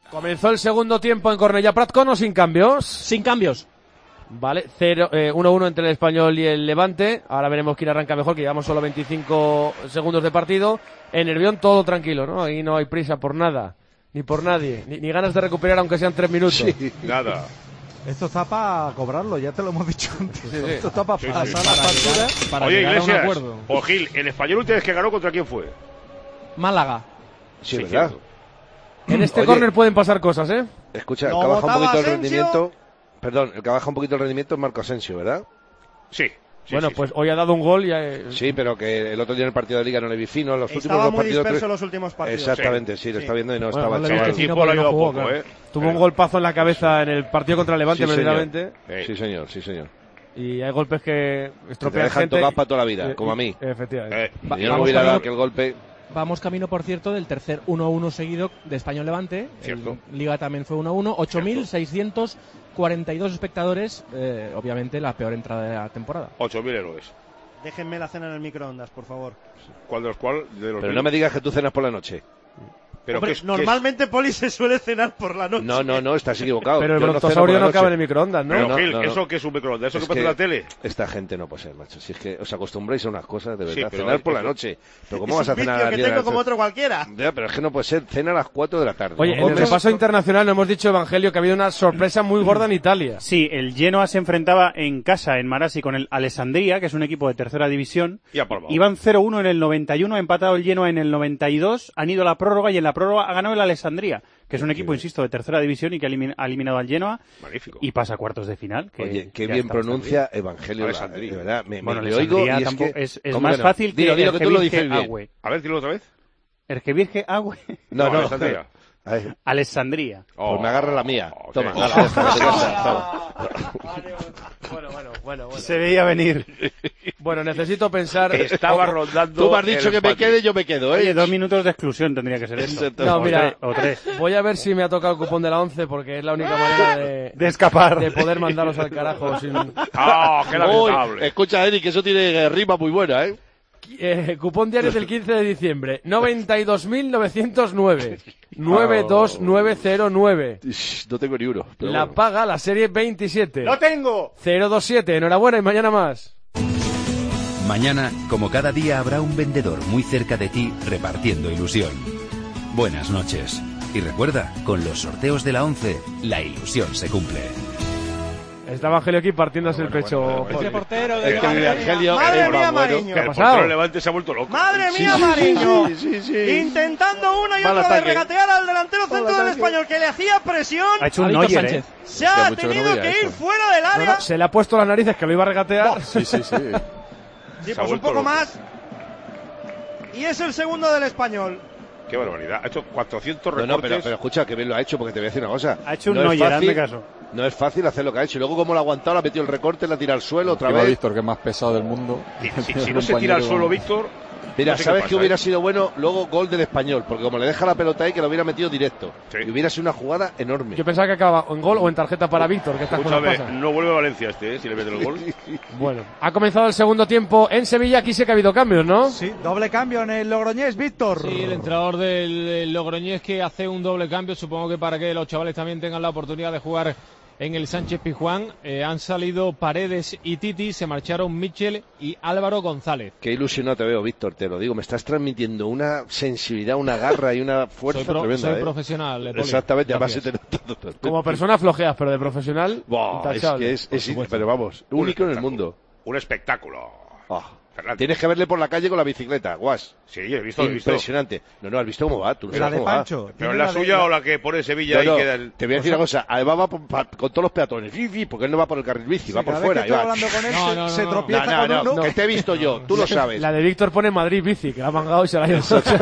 Comenzó el segundo tiempo en Cornellà Prat con o sin cambios. Sin cambios. Vale, 1-1 entre el Español y el Levante. Ahora veremos quién arranca mejor, que llevamos solo 25 segundos de partido. En Nervión todo tranquilo, ¿no? Ahí no hay prisa por nada, ni por nadie, ni ganas de recuperar aunque sean 3 minutos. Sí, nada. Esto está para cobrarlo, ya te lo hemos dicho antes. Sí. Esto está para pasar la factura. para Oye, llegar a un Iglesias, acuerdo. o Gil, el Español última vez que ganó, ¿contra quién fue? Málaga. Sí, ¿verdad? En este córner pueden pasar cosas, ¿eh? Escucha, el que baja un poquito el rendimiento... Perdón, el que baja un poquito el rendimiento es Marco Asensio, ¿verdad? Sí. Bueno, pues hoy ha dado un gol y... Sí, pero que el otro día en el partido de Liga no le vi fino. En los Estaba últimos dos muy partidos... disperso en los últimos partidos. Exactamente, sí, lo está viendo y no estaba el le chaval. viste fino, pero no jugó, claro. Tuvo un golpazo en la cabeza en el partido contra el Levante, Sí, precisamente. Sí, señor, sí, señor. Y hay golpes que Te estropean dejan gente. tocar para toda la vida, como a mí. Efectivamente. Yo no hubiera dado aquel golpe... Vamos camino, por cierto, del tercer 1-1 seguido de Español-Levante. Cierto. Liga también fue 1-1. 8.642 espectadores. Obviamente la peor entrada de la temporada. 8.000 héroes. Déjenme la cena en el microondas, por favor. ¿Cuál de los cuales? Pero no me digas que tú cenas por la noche. Pero Hombre, normalmente Poli se suele cenar por la noche. No, estás equivocado. Pero el Yo no brontosaurio ceno por la no cabe en noche. el microondas, ¿no? Pero, No, Gil, no. ¿eso qué es un microondas? ¿Eso Es que pasa en la tele? Esta gente no puede ser, macho. Si es que os acostumbráis a unas cosas, de Sí, verdad. pero cenar por la eso- noche. Pero ¿cómo Es vas a un cenar a vicio las que 10 de la tengo como noche? otro cualquiera. Ya, pero es que no puede ser. Cena a las 4 de la tarde. Oye, en el Hombre, repaso internacional no hemos dicho, Evangelio, que ha habido una sorpresa muy gorda en Italia. Sí, el Genoa se enfrentaba en casa, en Marassi, con el Alessandria, que es un equipo de tercera división. Y ha palmado. Iban 0-1 en el 91, ha empatado el Genoa en el 92, han ido a la prórroga y en la prórroga ha ganado el Alessandria, que es un equipo, insisto, de tercera división y que ha eliminado al Genoa. Magnífico. Y pasa a cuartos de final. Que Oye, qué ya bien está pronuncia bastante Evangelio. Alessandria. De verdad, me Bueno, le oigo y Alessandria es tampoco- que... es ¿cómo más no? fácil que Dilo, que tú lo dices Ergebirge bien. Aue. A ver, dilo otra vez. Ergebirge Aue. No. Alessandria. A ver, Alessandria. pues me agarra la mía. Toma, sí. ala, ya está, vete a casa, toma. Bueno. Se veía venir. Bueno, necesito pensar... Estaba rondando. Tú me has dicho el que me empate. quede, yo me quedo, ¿eh? Oye, 2 minutos de exclusión tendría que ser esto. No, mira, O tres. voy a ver si me ha tocado el cupón de la 11 porque es la única manera De escapar. de poder mandaros al carajo sin... ¡Ah, qué lamentable! Escucha, Eric, que eso tiene rima muy buena, ¿eh? Cupón diario del 15 de diciembre. 92.909. 92909. No tengo ni uno. Pero La bueno. paga la serie 27. ¡Lo tengo! 027. Enhorabuena y mañana más. Mañana, como cada día, habrá un vendedor muy cerca de ti repartiendo ilusión. Buenas noches. Y recuerda, con los sorteos de la 11, la ilusión se cumple. Está Evangelio aquí partiéndose el pecho. Ese portero Es de que mi Evangelio Madre es mía, más bueno. Mariño. Que el pasado? portero del Levante se ha vuelto loco. ¡Madre mía, Mariño! Sí. Intentando una y Mal otra vez ataque. regatear al delantero centro del ataque. Español que le hacía presión. Ha hecho un Víctor Neuer, Sánchez. Se ha Hostia, mucho que no tenido veía que ir eso. fuera del No, área. no, se le ha puesto las narices que lo iba a regatear. Sí. Sí, Se ha pues un vuelto poco loco. más. Y es el segundo del Español. ¡Qué barbaridad! Ha hecho 400 No, recortes. pero escucha, que bien lo ha hecho, porque te voy a decir una cosa. Ha hecho un No es Neuer, fácil- hazme caso. No es fácil hacer lo que ha hecho. Y luego, como lo ha aguantado, le ha metido el recorte, la tira al suelo otra Encima vez. Víctor, que es más pesado del mundo. Si no se tira al suelo, Víctor... Mira, no sé ¿sabes qué qué pasa, hubiera eh? sido bueno? Luego gol del Español, porque como le deja la pelota ahí, que lo hubiera metido directo. Sí. Y hubiera sido una jugada enorme. Yo pensaba que acababa en gol o en tarjeta para Víctor, que estas cosas Escúchame, pasan. no vuelve a Valencia si le meten el gol. Bueno, ha comenzado el segundo tiempo en Sevilla. Aquí sí que ha habido cambios, ¿no? Sí, doble cambio en el Logroñés, Víctor. Sí, el entrenador del Logroñés que hace un doble cambio, supongo que para que los chavales también tengan la oportunidad de jugar en el Sánchez Pizjuán. Han salido Paredes y Titi, se marcharon Michel y Álvaro González. Qué ilusionado te veo, Víctor, te lo digo. Me estás transmitiendo una sensibilidad, una garra y una fuerza tremenda. Soy profesional, Poli. Exactamente, además Gracias. Como persona flojeas, pero de profesional, Buah, es intachable. que es pero vamos, único en el mundo. Un espectáculo. Ah, Fernández. tienes que verle por la calle con la bicicleta, guas. Sí, he visto. Impresionante. No, has visto cómo va. Tú no La sabes de cómo va. Pancho. ¿Pero Tiene es la de- suya o la que pone Sevilla No, y no, queda el... te voy a decir una cosa. Además va con todos los peatones. Porque él no va por el carril bici, va por Cada vez fuera. que y estoy va. hablando con él, No, se no. tropieza con No, uno. que te he visto yo. Tú lo sabes. La de Víctor pone Madrid bici, que la ha mangado y se la ha ido.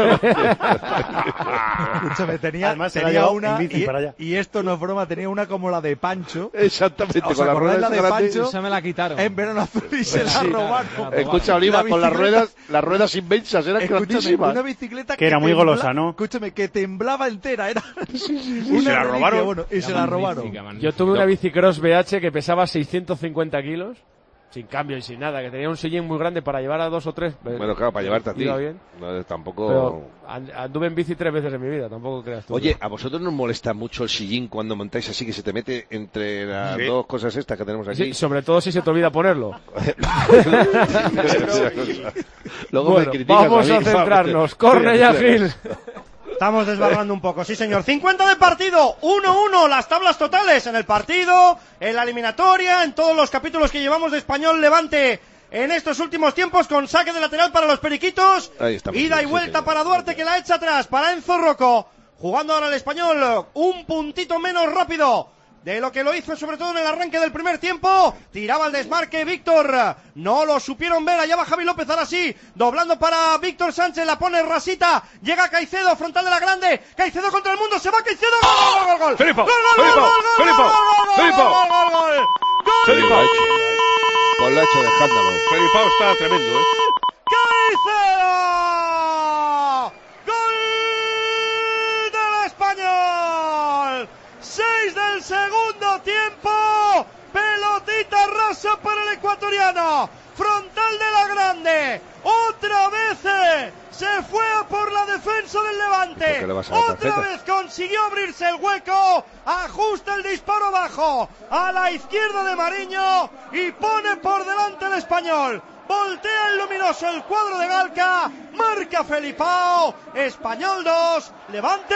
Escúchame, tenía Además, se la ha llevado una en bici para allá. y esto no es broma, tenía una como la de Pancho. Exactamente. ¿Os Con las acordáis ruedas la de grandes. Pancho? Esa me la quitaron. En verano azul y se la Sí, robaron. claro. Escucha, Oliva, La con las bicicleta- ruedas inmensas, eran Escúchame, grandísimas. una bicicleta Que era muy golosa, ¿no? Escúchame, que temblaba entera, era Se una la reliquia, robaron. bueno, y se la robaron. Yo tuve una bicicross BH que pesaba 650 kilos. sin cambio y sin nada, que tenía un sillín muy grande para llevar a 2 o 3. Bueno, claro, para llevarte a ti. Iba bien. No, tampoco... Pero anduve en bici 3 veces en mi vida, tampoco creas tú. Oye, ¿a vosotros nos molesta mucho el sillín cuando montáis así, que se te mete entre las dos cosas estas que tenemos aquí? Sí, sobre todo si se te olvida ponerlo. Luego bueno, me criticas vamos a centrarnos. Cornellà Gil. Estamos desbarrando un poco, sí señor. 50 de partido, 1-1, las tablas totales en el partido, en la eliminatoria, en todos los capítulos que llevamos de Español Levante en estos últimos tiempos, con saque de lateral para los periquitos. Ida y vuelta para Duarte, que la echa atrás, para Enzo Rocco. Jugando ahora el Español, un puntito menos rápido de lo que lo hizo sobre todo en el arranque del primer tiempo. Tiraba el desmarque Víctor, no lo supieron ver, allá va Javi López, ahora sí, doblando para Víctor Sánchez, la pone Rasita, llega Caicedo, frontal de la grande, Caicedo contra el mundo, se va Caicedo, gol, gol, gol, Felipe, gol, gol, gol, gol, Pues lo ha hecho de escándalo. Felipe está tremendo, Caicedo, gol del Español. 6 del segundo tiempo, pelotita rasa para el ecuatoriano, frontal de la grande, otra vez se fue a por la defensa del Levante, otra vez consiguió abrirse el hueco, ajusta el disparo bajo, a la izquierda de Mariño y pone por delante el Español. Voltea el luminoso el cuadro de Galca, marca Felipao, Español 2, Levante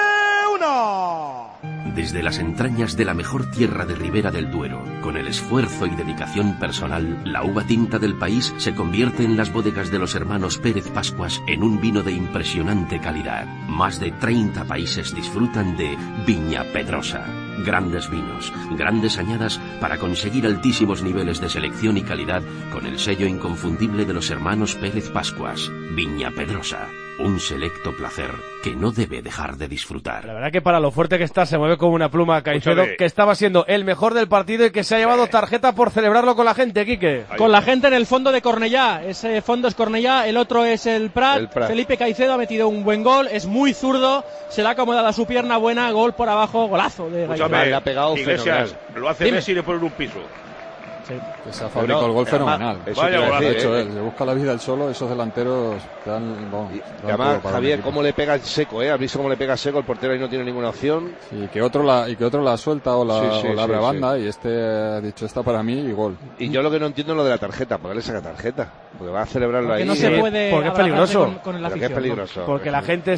1. Desde las entrañas de la mejor tierra de Ribera del Duero, con el esfuerzo y dedicación personal, la uva tinta del país se convierte en las bodegas de los hermanos Pérez Pascuas en un vino de impresionante calidad. Más de 30 países disfrutan de Viña Pedrosa. Grandes vinos, grandes añadas para conseguir altísimos niveles de selección y calidad con el sello inconfundible de los hermanos Pérez Pascuas. Viña Pedrosa, un selecto placer que no debe dejar de disfrutar. La verdad que para lo fuerte que está se mueve como una pluma Caicedo, que estaba siendo el mejor del partido y que se ha llevado tarjeta por celebrarlo con la gente, Quique. Con la gente en el fondo de Cornellà, ese fondo es Cornellà, el otro es el Prat. Felipe Caicedo ha metido un buen gol, es muy zurdo, se le ha acomodado a su pierna buena, gol por abajo, golazo de Caicedo. Le ha pegado Iglesias, fenomenal. lo hace Messi y le ponen un piso. Sí. Que se ha fabricado el gol fenomenal. Vaya golazo, de hecho, él se busca la vida él solo, esos delanteros dan, y además, Javier, cómo le pega en seco, ¿Has visto cómo le pega seco? El portero ahí no tiene ninguna opción. Sí, que otro la suelta o la abre a banda y este ha dicho esta para mí y gol. Y yo lo que no entiendo es lo de la tarjeta, ¿por qué le saca tarjeta? Porque va a celebrarlo ahí. No se puede, porque es peligroso. Con el porque es peligroso. Porque la gente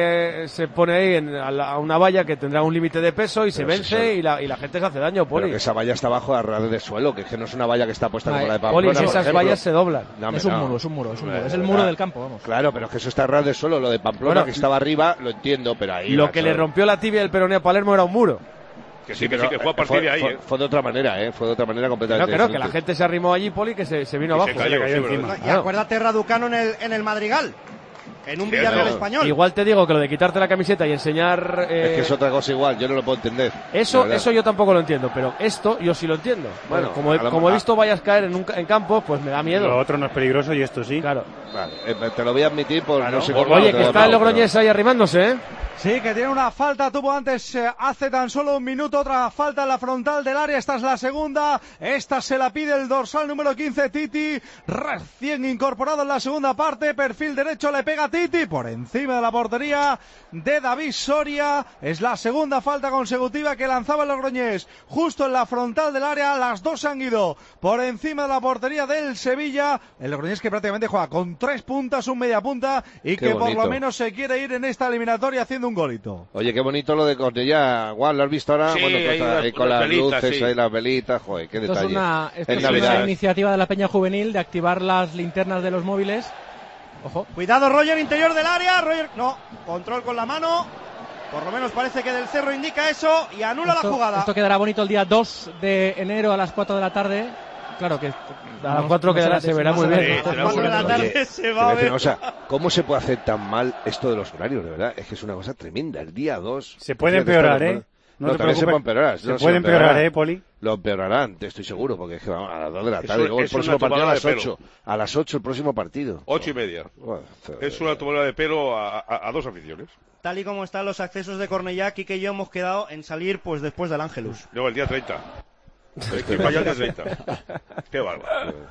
se pone ahí a una valla que tendrá un límite de peso y se vence y la gente se hace daño, Poli. Pero que esa valla está abajo a ras de suelo, que es que no es una valla que está puesta como la de Poli, Pamplona, esas vallas se doblan. Es un muro. Es el muro del campo, vamos. Claro, pero es que eso está a ras de suelo. Lo de Pamplona, que estaba arriba, lo entiendo, pero ahí... Lo que le rompió la tibia del peroné a Palermo era un muro. Que sí, que fue a partir de ahí. Fue de otra manera, fue de otra manera completamente diferente. Que la gente se arrimó allí, Poli, que se vino abajo. Se cayó encima. Y acuérdate Raducano en el Madrigal. En un Villarreal español. Igual te digo que lo de quitarte la camiseta y enseñar... Es que es otra cosa igual, yo no lo puedo entender. Eso yo tampoco lo entiendo, pero esto yo sí lo entiendo. Bueno, como he visto vallas caer en campo, pues me da miedo. Lo otro no es peligroso y esto sí. Claro. Vale, te lo voy a admitir por no sé cómo. Oye, que está el Logroñés ahí arrimándose, ¿eh? Sí, que tiene una falta, tuvo antes, hace tan solo un minuto, otra falta en la frontal del área, esta es la segunda, esta se la pide el dorsal número 15, Titi, recién incorporado en la segunda parte, perfil derecho, le pega Titi, por encima de la portería de David Soria, es la segunda falta consecutiva que lanzaba el Logroñés, justo en la frontal del área, las dos han ido por encima de la portería del Sevilla, el Logroñés que prácticamente juega con 3 puntas, un media punta, y qué que bonito. por lo menos se quiere ir en esta eliminatoria haciendo un golito. Oye, qué bonito lo de Cornellà, Juan, ¿lo has visto ahora? Sí, Bueno, pues ahí con las velitas, luces, sí. ahí las velitas, joder, qué Esto detalle. es una iniciativa de la Peña Juvenil de activar las linternas de los móviles. Ojo. Cuidado, Roger, interior del área. Roger, no, control con la mano. Por lo menos parece que Del Cerro indica eso y anula la jugada. Esto quedará bonito el día 2 de enero a las 4 de la tarde. Claro que a las 4 se verá muy bien. A las 4 de la tarde se va a ver. O sea, ¿cómo se puede hacer tan mal esto de los horarios, de verdad? Es que es una cosa tremenda. El día 2... Se puede empeorar, No te preocupes. Se puede empeorar. Se puede empeorar, Poli. Lo empeorarán, te estoy seguro, porque es que vamos a las 2 de la tarde. Luego el próximo partido a las 8. A las 8 el próximo partido. 8:30. Es una tomadura de pelo a dos aficiones. Tal y como están los accesos de Cornellà, Quique y yo hemos quedado en salir pues después del Ángelus. No, el día 30. El día 30. Qué bárbaro.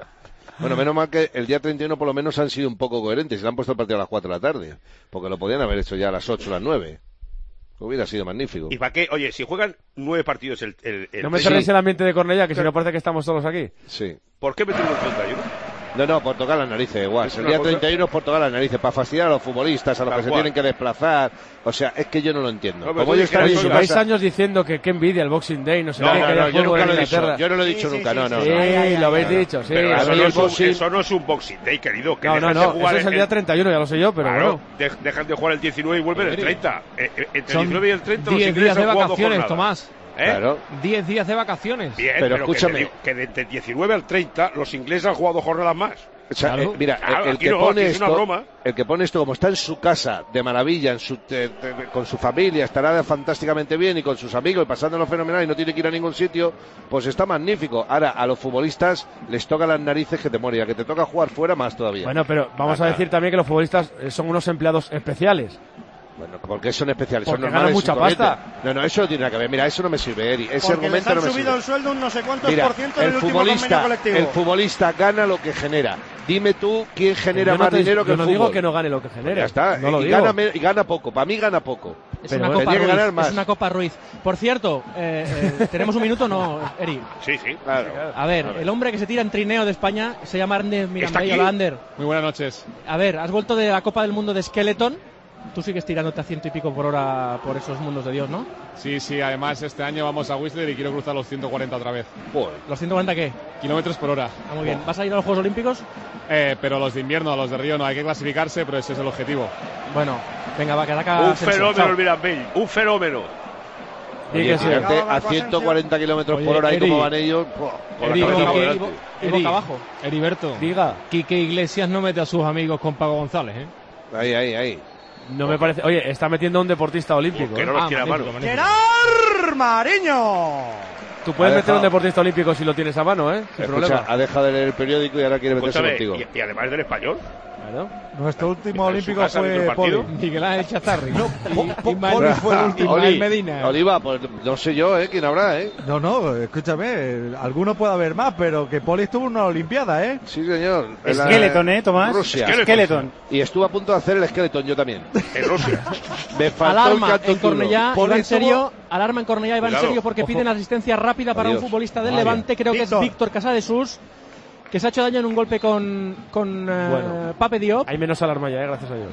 Bueno, menos mal que el día 31 por lo menos han sido un poco coherentes. Le han puesto el partido a las 4 de la tarde. Porque lo podían haber hecho ya a las 8 o las 9. Hubiera sido magnífico. ¿Y para qué? Oye, si juegan 9 partidos No me cerréis el ambiente de Cornellá, que si no parece que estamos todos aquí. Sí. ¿Por qué meterlo en 31? No, por tocar las narices, igual. El día 31 es por tocar las narices, para fastidiar a los futbolistas, a los que se tienen que desplazar. O sea, es que yo no lo entiendo. Como ellos están lleváis años diciendo que envidia el Boxing Day, no sé qué. Yo nunca lo he dicho. Yo no lo he dicho nunca, no. Sí, lo habéis dicho, sí. Pero eso no es un Boxing Day, querido. Que no, eso es el día 31, ya lo sé yo, pero bueno. Dejan de jugar el 19 y vuelven el 30. Entre el 19 y el 30 los 10 días de vacaciones, Tomás. Claro. 10 días de vacaciones. Bien, pero escúchame. Que de 19 al 30 los ingleses han jugado jornadas más. O sea, mira, el que pone esto, como está en su casa, de maravilla, con su familia, estará fantásticamente bien y con sus amigos y pasándolo fenomenal y no tiene que ir a ningún sitio, pues está magnífico. Ahora, a los futbolistas les toca las narices que te moría, que te toca jugar fuera más todavía. Bueno, pero vamos a decir también que los futbolistas son unos empleados especiales. Bueno, porque son especiales, porque son normales. Ganan mucha pasta. No, eso no tiene nada que ver. Mira, eso no me sirve, Eri. Ese porque argumento les han no me subido sirve. el sueldo un no sé cuántos Mira, por ciento en el último convenio colectivo. El futbolista gana lo que genera. Dime tú quién genera más dinero que el fútbol. Yo no digo que no gane lo que genera. Ya está. No lo y, digo. gana poco. Para mí gana poco. Pero tendría que ganar más. Es una Copa Ruiz. Por cierto, ¿tenemos un minuto o no, Eri? Sí, claro. A ver, el hombre que se tira en trineo de España se llama Arne Mirambey. Hola, Ander. Muy buenas noches. A ver, has vuelto de la Copa del Mundo de Skeleton. Tú sigues tirándote a 100 y pico por hora por esos mundos de Dios, ¿no? Sí, además este año vamos a Whistler y quiero cruzar los 140 otra vez. ¿Los 140 qué? Kilómetros por hora. Ah, muy bien. ¿Vas a ir a los Juegos Olímpicos? Pero los de invierno, a los de Río no, hay que clasificarse, pero ese es el objetivo. Bueno, venga, va, que acá. Un fenómeno el Mirambell, un fenómeno. Oye, tirarte a 140 kilómetros por hora y como van ellos, y boca abajo. Heriberto, diga. Quique Iglesias no mete a sus amigos con Paco González, Ahí. No me parece. Oye, está metiendo a un deportista olímpico. Que no los quiera a mano. ¡Gerard Mariño! Tú puedes meter a un deportista olímpico si lo tienes a mano, sin problema. Ha dejado de leer el periódico y ahora quiere meterse contigo. Y además del español. Claro. Nuestro último olímpico fue Poli. Miguel Ángel Chazarri. Poli fue el último. Medina. Oliva, pues no sé yo, quién habrá, No, escúchame, alguno puede haber más, pero que Poli estuvo en una olimpiada, Sí, señor. Skeleton, Tomás. Rusia. Skeleton. Y estuve a punto de hacer el Skeleton yo también. En Rusia. Me faltó alarma el canto en Cornellá, Poli en serio. Alarma en Cornellá y va en serio porque piden asistencia rápida para un futbolista del Levante, creo que es Víctor Casadesús, que se ha hecho daño en un golpe con Pape Diop. Hay menos alarma ya, gracias a Dios.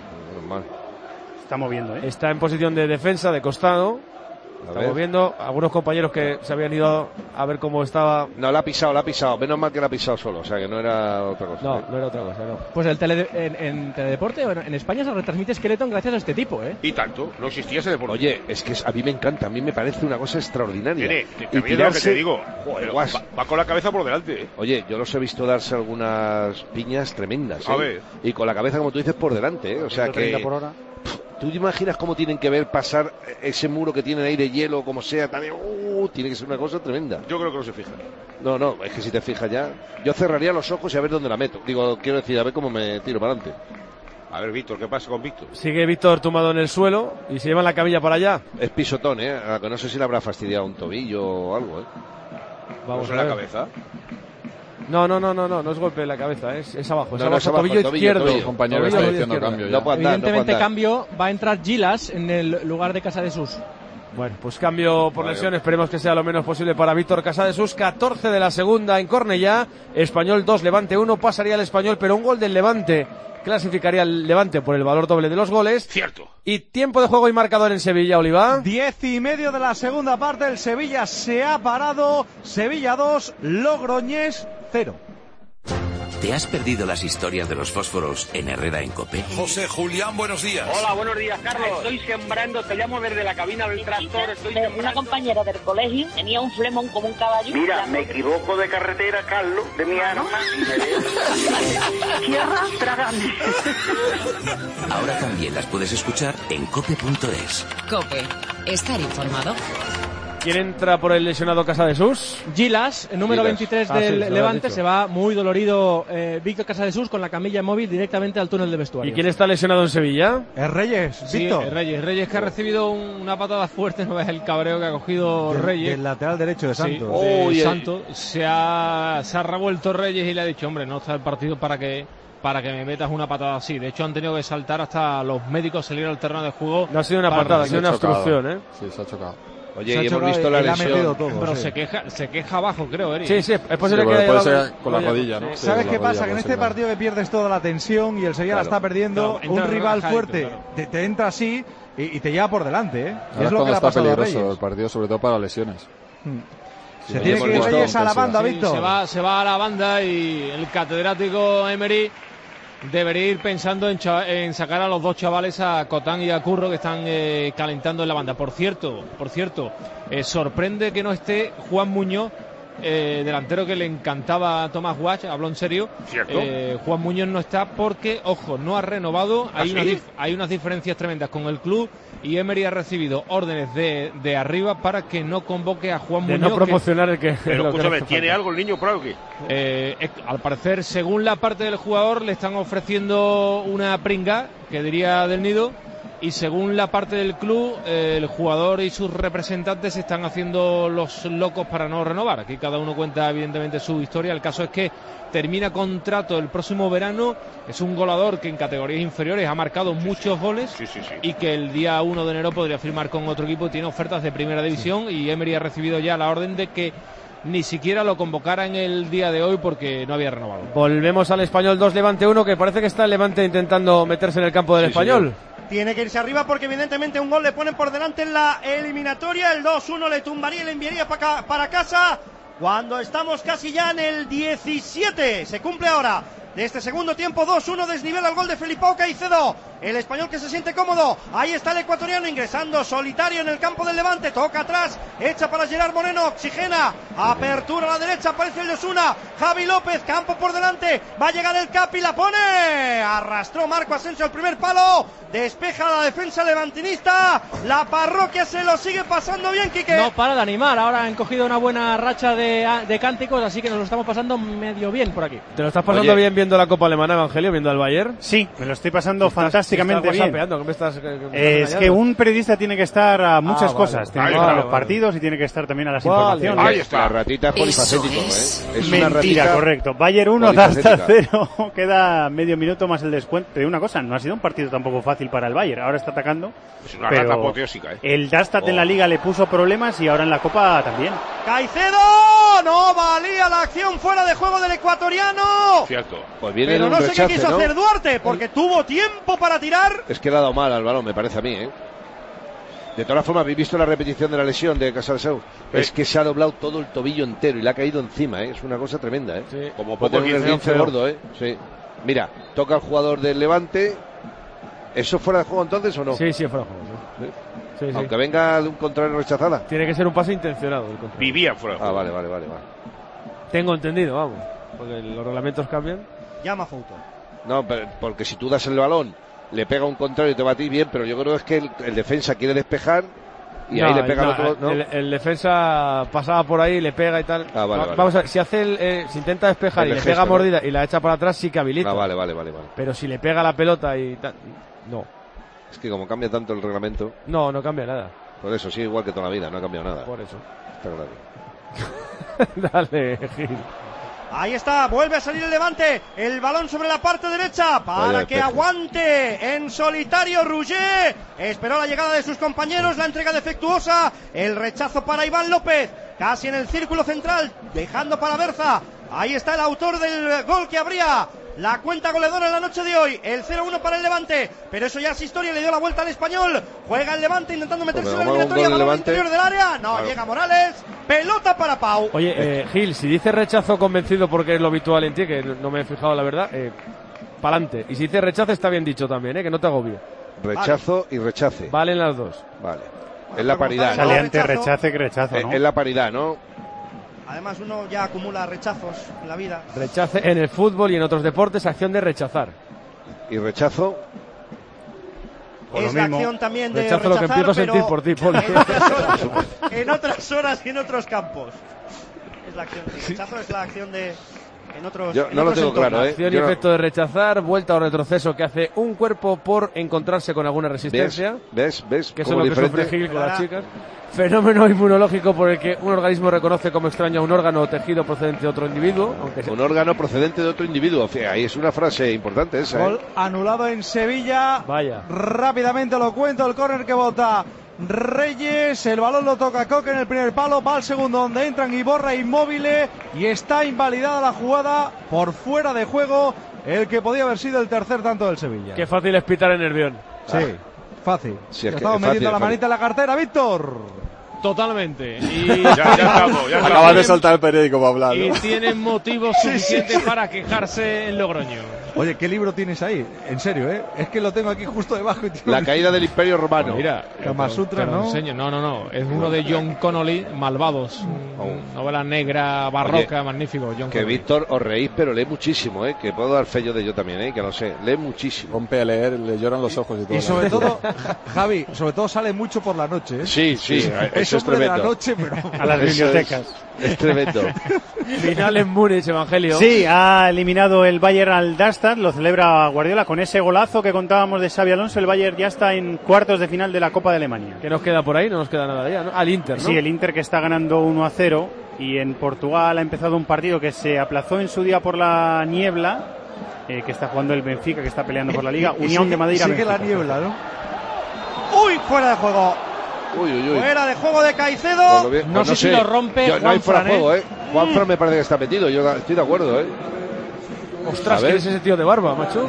Está moviendo, Está en posición de defensa, de costado. Estamos viendo algunos compañeros que se habían ido a ver cómo estaba. No, la ha pisado. Menos mal que la ha pisado solo, o sea que no era otra cosa. No era otra cosa, no. Pues en Teledeporte, en España se retransmite Skeleton gracias a este tipo, Y tanto, no existía ese deporte. Oye, es que a mí me encanta, a mí me parece una cosa extraordinaria. Y tirarse, lo que te digo, va con la cabeza por delante. Oye, yo los he visto darse algunas piñas tremendas, A ver. Y con la cabeza, como tú dices, por delante, O sea que... por hora. ¿Tú te imaginas cómo tienen que ver pasar ese muro que tienen ahí de hielo, como sea? También, tiene que ser una cosa tremenda. Yo creo que no se fijan. No, es que si te fijas ya... Yo cerraría los ojos y a ver dónde la meto. Quiero decir, a ver cómo me tiro para adelante. A ver, Víctor, ¿qué pasa con Víctor? Sigue Víctor tumbado en el suelo y se lleva la camilla para allá. Es pisotón, no sé si le habrá fastidiado un tobillo o algo, Vamos a la cabeza. No es golpe en la cabeza, es abajo. No, es abajo, tobillo izquierdo. El compañero está diciendo cambio ya. Evidentemente cambio, va a entrar Gilas en el lugar de Casadesús. Bueno, pues cambio por lesión, esperemos que sea lo menos posible para Víctor Casadesús. 14 de la segunda en Cornellá, Español 2, Levante 1, pasaría el Español, pero un gol del Levante clasificaría al Levante por el valor doble de los goles. Cierto. Y tiempo de juego y marcador en Sevilla, Oliva. 10:30 de la segunda parte, el Sevilla se ha parado. Sevilla 2, Logroñés 0. ¿Te has perdido las historias de los fósforos en Herrera en COPE? José Julián, buenos días. Hola, buenos días, Carlos. Estoy sembrando, te llamo desde la cabina del tractor. Una compañera del colegio tenía un flemón como un caballo. Mira, me equivoco de carretera, Carlos, de mi arma. Tierra, trágame. Ahora también las puedes escuchar en cope.es. COPE. Estar informado. ¿Quién entra por el lesionado Casadesús? Gilas, el número 23 del Levante, se va muy dolorido Víctor Casadesús con la camilla móvil directamente al túnel de vestuario. ¿Y quién está lesionado en Sevilla? Es Reyes, sí, Víctor. Reyes que ha recibido una patada fuerte, no ves el cabreo que ha cogido Reyes. El lateral derecho de Santos. Sí, Santos. Se ha revuelto Reyes y le ha dicho, hombre, no está el partido para que me metas una patada así. De hecho, han tenido que saltar hasta los médicos, salir al terreno de juego. No ha sido una patada, ha sido una obstrucción, ¿eh? Sí, se ha chocado. Oye, y hemos visto la lesión. Pero se queja abajo, creo, Eric. Sí, es posible que puede ser con la rodilla, ¿no? ¿Sabes qué pasa? Que en este partido que pierdes toda la tensión y el Sevilla la está perdiendo, un rival fuerte te entra así y te lleva por delante, ¿eh? Es lo que le ha pasado a Reyes. El partido, sobre todo para lesiones. Se tiene que ir Reyes a la banda, Víctor. Se va a la banda y el catedrático Emery debería ir pensando en sacar a los dos chavales, a Cotán y a Curro, que están calentando en la banda. Por cierto, sorprende que no esté Juan Muñoz, delantero que le encantaba a Tomás Guach, habló en serio. Juan Muñoz no está porque, ojo, no ha renovado. Hay unas diferencias tremendas con el club y Emery ha recibido órdenes de arriba para que no convoque a Juan Muñoz. No promocionar el que... Pero escúchame, ¿tiene algo el niño por algo que? Al parecer, según la parte del jugador, le están ofreciendo una pringa, que diría Del Nido, y según la parte del club, el jugador y sus representantes están haciendo los locos para no renovar. Aquí cada uno cuenta evidentemente su historia. El caso es que termina contrato el próximo verano. Es un goleador que en categorías inferiores ha marcado muchos goles y que el día 1 de enero podría firmar con otro equipo. Tiene ofertas de primera división y Emery ha recibido ya la orden de que ni siquiera lo convocara en el día de hoy porque no había renovado. Volvemos al Español 2, Levante 1, que parece que está el Levante intentando meterse en el campo del Español. Señor. Tiene que irse arriba porque evidentemente un gol le ponen por delante en la eliminatoria. El 2-1 le tumbaría y le enviaría para casa cuando estamos casi ya en el 17. Se cumple ahora de este segundo tiempo. 2-1, desnivela el gol de Felipao Caicedo. El español que se siente cómodo. Ahí está el ecuatoriano ingresando solitario en el campo del Levante. Toca atrás, echa para Gerard Moreno, oxigena, apertura a la derecha, aparece el de Osuna. Javi López, campo por delante, va a llegar el Capi, la pone, arrastró Marco Asensio al primer palo, despeja la defensa levantinista. La parroquia se lo sigue pasando bien, Quique. No para de animar, ahora han cogido una buena racha de cánticos, así que nos lo estamos pasando medio bien por aquí. ¿Te lo estás pasando bien viendo la Copa Alemana, Evangelio, viendo al Bayern? Sí, me lo estoy pasando fantásticamente bien. Es que ¿no? Un periodista tiene que estar a muchas cosas. Tiene que estar a los partidos y tiene que estar también a las informaciones. Ahí está. La ratita es polifacético, Es mentira, una ratita, correcto. Bayern 1, Darmstadt 0. Queda medio minuto más el descuento. Te digo una cosa, no ha sido un partido tampoco fácil para el Bayern. Ahora está atacando. Es una rata apoteósica, El Darmstadt en la Liga le puso problemas y ahora en la Copa también. Caicedo, no valía la acción, fuera de juego del ecuatoriano. Cierto. Pues viene pero no sé rechace, qué quiso hacer Duarte, porque tuvo tiempo para tirar. Es que le ha dado mal al balón, me parece a mí, De todas formas, ¿habéis visto la repetición de la lesión de Casadesús? Es que se ha doblado todo el tobillo entero y le ha caído encima, Es una cosa tremenda, Sí. Como puede tener un esguince gordo, Sí. Mira, toca al jugador del Levante. ¿Eso fuera de juego entonces o no? Sí, fuera de juego. Sí, aunque venga de un contrario rechazada. Tiene que ser un pase intencionado. Vivía fuera de juego. Vale. Tengo entendido, vamos. Porque los reglamentos cambian. Llama Fouto. No, porque si tú das el balón, le pega un contrario y te va a ti bien, pero yo creo que el defensa quiere despejar y ahí le pega al otro. ¿No? El defensa pasaba por ahí, le pega y tal. Vale. Vamos a ver, si si intenta despejar y le pega mordida y la echa para atrás, sí que habilita. Vale. Pero si le pega la pelota y tal, no. Es que como cambia tanto el reglamento. No cambia nada. Por eso, sí, igual que toda la vida, no ha cambiado nada. Por eso. Está claro. Dale, Gil. Ahí está, vuelve a salir el Levante, el balón sobre la parte derecha para que aguante en solitario Rouget. Esperó la llegada de sus compañeros, la entrega defectuosa, el rechazo para Iván López, casi en el círculo central, dejando para Berza. Ahí está el autor del gol que abría la cuenta goleadora en la noche de hoy, el 0-1 para el Levante, pero eso ya es historia, le dio la vuelta al Español. Juega el Levante intentando meterse en la eliminatoria, balón al interior del área, llega Morales, pelota para Pau. Oye, Gil, si dice rechazo convencido porque es lo habitual en ti, que no me he fijado la verdad, pa'lante. Y si dice rechazo está bien dicho también, que no te agobie. Rechazo y rechace. Valen las dos. Vale. Es la paridad. Sale antes rechace que rechazo, ¿no? Es la paridad, ¿no? Además uno ya acumula rechazos en la vida. Rechace en el fútbol y en otros deportes, acción de rechazar. ¿Y rechazo? es la acción también de rechazo lo que empiezo a sentir por ti, Poli. En otras horas y en otros campos. Es la acción. El rechazo es la acción de... En otros, yo no lo tengo claro, Acción y efecto de rechazar, vuelta o retroceso que hace un cuerpo por encontrarse con alguna resistencia. ¿Ves? Que eso es lo que sufre Gil con las chicas. Fenómeno inmunológico por el que un organismo reconoce como extraño a un órgano o tejido procedente de otro individuo. Un órgano procedente de otro individuo. Ahí es una frase importante esa. Gol anulado en Sevilla. Vaya. Rápidamente lo cuento, el córner que bota Reyes, el balón lo toca Coque en el primer palo, va al segundo donde entran Iborra, Inmóvil, y está invalidada la jugada por fuera de juego, el que podía haber sido el tercer tanto del Sevilla. Qué fácil es pitar en Nervión. Sí, fácil. Sí, es estamos metiendo la manita en la cartera, Víctor. Totalmente. Y ya estamos. Acabas de soltar el periódico para hablar, ¿no? Y tienen motivos suficientes para quejarse en Logroño. Oye, ¿qué libro tienes ahí? En serio, ¿eh? Es que lo tengo aquí justo debajo. La caída del Imperio Romano. Mira, Kama Sutra, ¿no? Enseño. No. Es uno de John Connolly, Malvados. Novela negra, barroca, magnífico. John que Connolly. Víctor, os reís, pero lee muchísimo, ¿eh? Que puedo dar fe yo de ello también, ¿eh? Que lo sé. Lee muchísimo. Rompe a leer, le lloran los ojos y todo. Y sobre todo, Javi, sobre todo sale mucho por la noche, ¿eh? Sí. Eso es tremendo. De la noche, pero... A las bibliotecas. Es tremendo. Final en Múnich, Evangelio. Sí, ha eliminado el Bayern al Darmstadt, lo celebra Guardiola con ese golazo que contábamos de Xabi Alonso. El Bayern ya está en cuartos de final de la Copa de Alemania. ¿Qué nos queda por ahí? No nos queda nada ya, ¿no? Al Inter, ¿no? Sí, el Inter que está ganando 1-0 y en Portugal ha empezado un partido que se aplazó en su día por la niebla, que está jugando el Benfica, que está peleando por la Liga. Unión de Madeira. Sigue la niebla, ¿no? ¡Uy! Fuera de juego. Uy. Fuera de juego de Caicedo. No sé si lo rompe. No hay fuera de juego, ¿eh? Juanfran me parece que está metido. Yo estoy de acuerdo, ¿eh? Ostras, ¿quién es ese tío de barba, macho?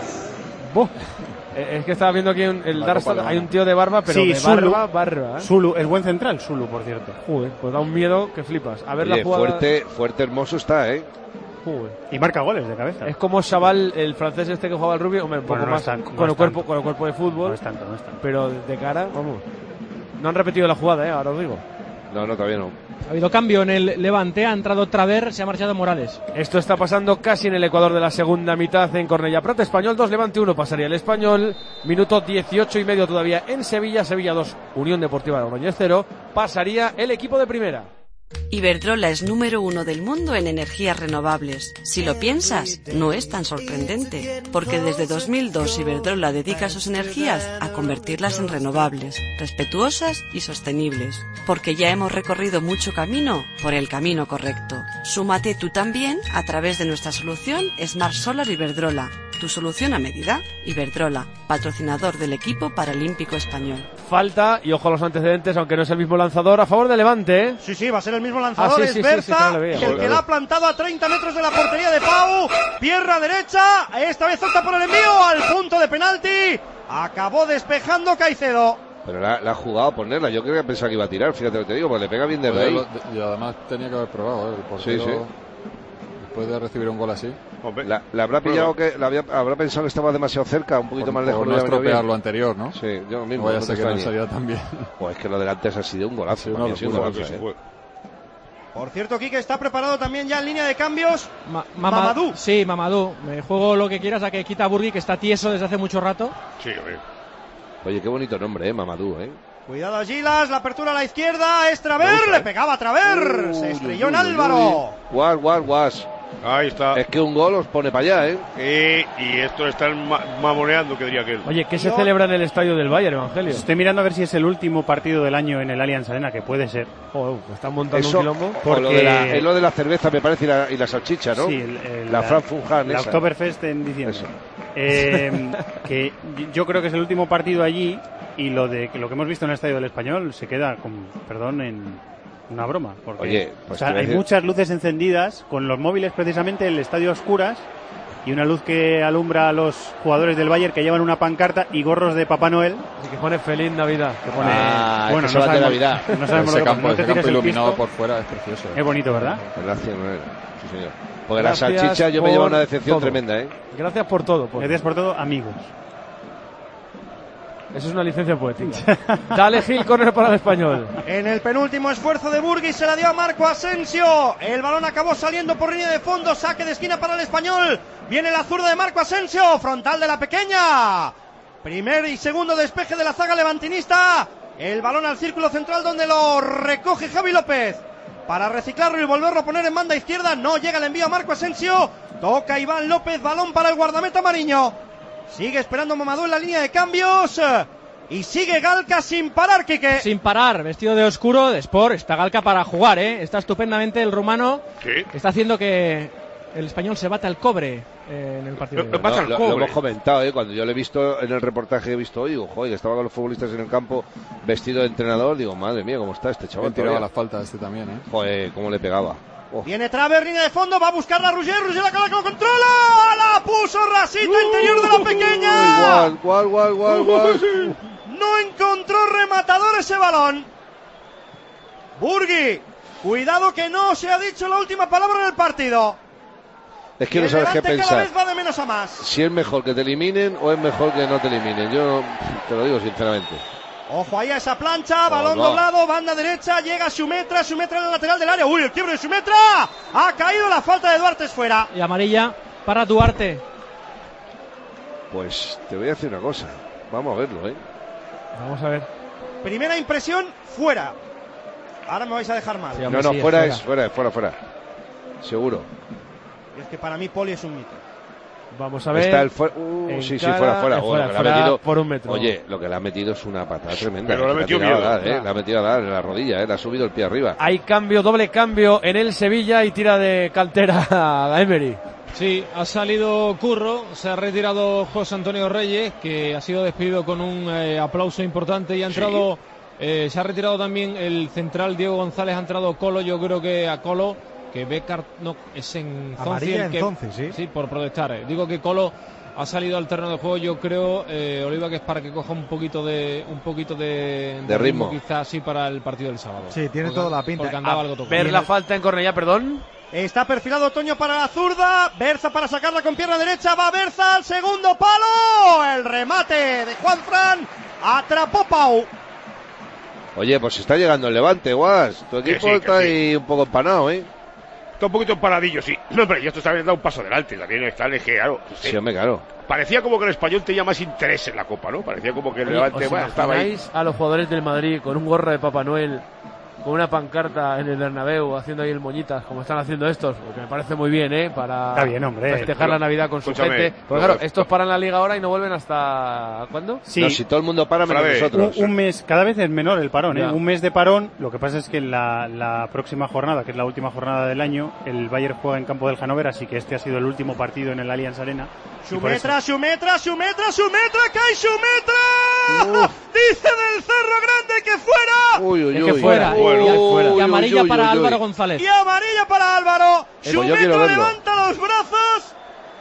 Es que estaba viendo aquí el Darmstadt, hay un tío de barba, pero sí, de Zulu, barba, ¿eh? Zulu, es buen central, Zulu, por cierto. Joder, pues da un miedo que flipas. A ver. Oye, la jugada. fuerte, hermoso está, ¿eh? Joder. Y marca goles de cabeza. Es como Chaval, el francés este que jugaba al rugby, hombre, un poco más con el cuerpo de fútbol. No es tanto. Pero de cara, vamos. No han repetido la jugada, ahora os digo. No, todavía no. Ha habido cambio en el Levante, ha entrado Traver, se ha marchado Morales. Esto está pasando casi en el Ecuador de la segunda mitad en Cornellá Prat. Español 2, Levante 1, pasaría el Español. Minuto 18 y medio todavía en Sevilla 2, Unión Deportiva Logroñés 0, pasaría el equipo de primera. Iberdrola es número 1 del mundo en energías renovables. Si lo piensas, no es tan sorprendente, porque desde 2002 Iberdrola dedica sus energías a convertirlas en renovables, respetuosas y sostenibles, porque ya hemos recorrido mucho camino por el camino correcto. Súmate tú también a través de nuestra solución Smart Solar Iberdrola, tu solución a medida. Iberdrola, patrocinador del equipo paralímpico español. Falta, y ojo a los antecedentes, aunque no es el mismo lanzador, a favor de Levante, ¿eh? Sí, va a ser el mismo lanzador, es Berza, el que la ha plantado a 30 metros de la portería de Pau, pierna derecha, esta vez opta por el envío al punto de penalti, acabó despejando Caicedo. Pero la ha jugado a ponerla, yo creo que pensaba que iba a tirar, fíjate lo que te digo, porque le pega bien desde ahí. Y además tenía que haber probado, el portero, sí. Después de recibir un gol así. La habrá pillado habrá pensado que estaba demasiado cerca, un poquito más lejos. Por no estropear lo anterior, ¿no? Sí, yo mismo. No vaya a ser que no salía tan bien. Pues es que lo de antes ha sido un golazo. Por cierto, Quique está preparado también ya en línea de cambios. Mamadou. Sí, Mamadou. Me juego lo que quieras a que quita a Burgui, que está tieso desde hace mucho rato. Sí, oye, qué bonito nombre, Mamadou, Cuidado a Gilas, la apertura a la izquierda, es Traver, le pegaba a Traver, se estrelló en Álvaro. Guas. Ahí está. Es que un gol os pone para allá, y esto están mamoneando, que diría aquel. Oye, ¿qué se celebra en el estadio del Bayern, Evangelio? Estoy mirando a ver si es el último partido del año en el Allianz Arena, que puede ser. Joder, están montando un quilombo. Porque es lo de la cerveza, me parece, y la salchicha, ¿no? Sí, la Frankfurt, la Oktoberfest en diciembre. Que yo creo que es el último partido allí, y lo que hemos visto en el estadio del Español se queda, con perdón, en una broma, porque oye, pues hay muchas luces encendidas con los móviles, precisamente el estadio a oscuras, y una luz que alumbra a los jugadores del Bayern que llevan una pancarta y gorros de Papá Noel. Así que pone Feliz Navidad. Que pone, bueno, no sabemos, Navidad. No sabemos ese lo que campo, ese campo iluminado por fuera es precioso. Es bonito, ¿verdad? Gracias, Noel. Sí, señor. Porque la salchicha yo me llevo una decepción tremenda, Gracias por todo. Gracias por todo, amigos. Eso es una licencia poética. Dale Gil, córner para el Español. En el penúltimo esfuerzo de Burgui se la dio a Marco Asensio. El balón acabó saliendo por línea de fondo. Saque de esquina para el Español. Viene la zurda de Marco Asensio. Frontal de la pequeña. Primer y segundo despeje de la zaga levantinista. El balón al círculo central donde lo recoge Javi López para reciclarlo y volverlo a poner en banda izquierda. No llega el envío a Marco Asensio. Toca Iván López, balón para el guardameta Mariño. Sigue esperando Mamadou en la línea de cambios. Y sigue Galca sin parar, Quique. Sin parar, vestido de oscuro, de Sport. Está Galca para jugar, ¿eh? Está estupendamente el rumano. Sí. Está haciendo que el español se bata el cobre en el partido. Lo hemos comentado, cuando yo lo he visto en el reportaje que he visto hoy, digo, joder, que estaba con los futbolistas en el campo vestido de entrenador, digo, madre mía, cómo está este chaval. Tiraba la falta también, Joder, cómo le pegaba. Viene Travers, línea de fondo, va a buscar a Roger la cola que lo controla, la puso Rasito, interior de la pequeña. Igual. No encontró rematador ese balón. Burgui, cuidado que no se ha dicho la última palabra en el partido. Es que no sabes qué pensar. Cada vez va de menos a más. Si es mejor que te eliminen o es mejor que no te eliminen. Yo te lo digo sinceramente. Ojo ahí a esa plancha, balón doblado, banda derecha, llega Xumetra en el lateral del área. Uy, el quiebre de Xumetra. Ha caído, la falta de Duarte es fuera. Y amarilla para Duarte. Pues te voy a decir una cosa. Vamos a verlo, Vamos a ver. Primera impresión, fuera. Ahora me vais a dejar mal. Sí, no, fuera. Seguro. Y es que para mí Poli es un mito. Vamos a ver. Está el fuera. Sí, fuera. Fuera por un metro. Oye, lo que le ha metido es una patada tremenda. Pero le ha metido miedo. Le ha metido a dar en la rodilla, le ha subido el pie arriba. Hay doble cambio en el Sevilla y tira de cantera a Emery. Sí, ha salido Curro, se ha retirado José Antonio Reyes, que ha sido despedido con un aplauso importante, y ha entrado, se ha retirado también el central Diego González, ha entrado Colo. Yo creo que a Colo, que Becar no es en Zonzi, sí, por protestar. Digo que Colo ha salido al terreno de juego, yo creo, Oliva, que es para que coja un poquito de ritmo, quizás sí, para el partido del sábado. Sí, tiene toda la pinta. Porque andaba algo tocado. Ver la falta en Cornellá, perdón. Está perfilado Toño para la zurda, Berza para sacarla con pierna derecha, va Berza al segundo palo, el remate de Juanfran, atrapó Pau. Oye, pues está llegando el Levante, Guas, tu equipo está ahí un poco empanado, Está un poquito empanadillo, sí. No, hombre, y esto también da un paso adelante, también está claro. Sí, hombre, claro. Parecía como que el Español tenía más interés en la Copa, ¿no? Parecía como que el Levante estaba ahí. A los jugadores del Madrid con un gorro de Papá Noel, con una pancarta en el Bernabéu, haciendo ahí el moñitas, como están haciendo estos, porque me parece muy bien, para festejar la Navidad con su gente. Porque claro, estos paran la liga ahora y no vuelven hasta... ¿cuándo? Sí. No, si todo el mundo para menos nosotros. Un mes, cada vez es menor el parón, Un mes de parón. Lo que pasa es que la próxima jornada, que es la última jornada del año, el Bayern juega en campo del Hannover, así que este ha sido el último partido en el Allianz Arena. Xumetra, cae Xumetra. Dice del Cerro Grande que fuera. Que fuera. Y amarilla para Álvaro González. Y amarilla para Álvaro. Xumetra levanta los brazos.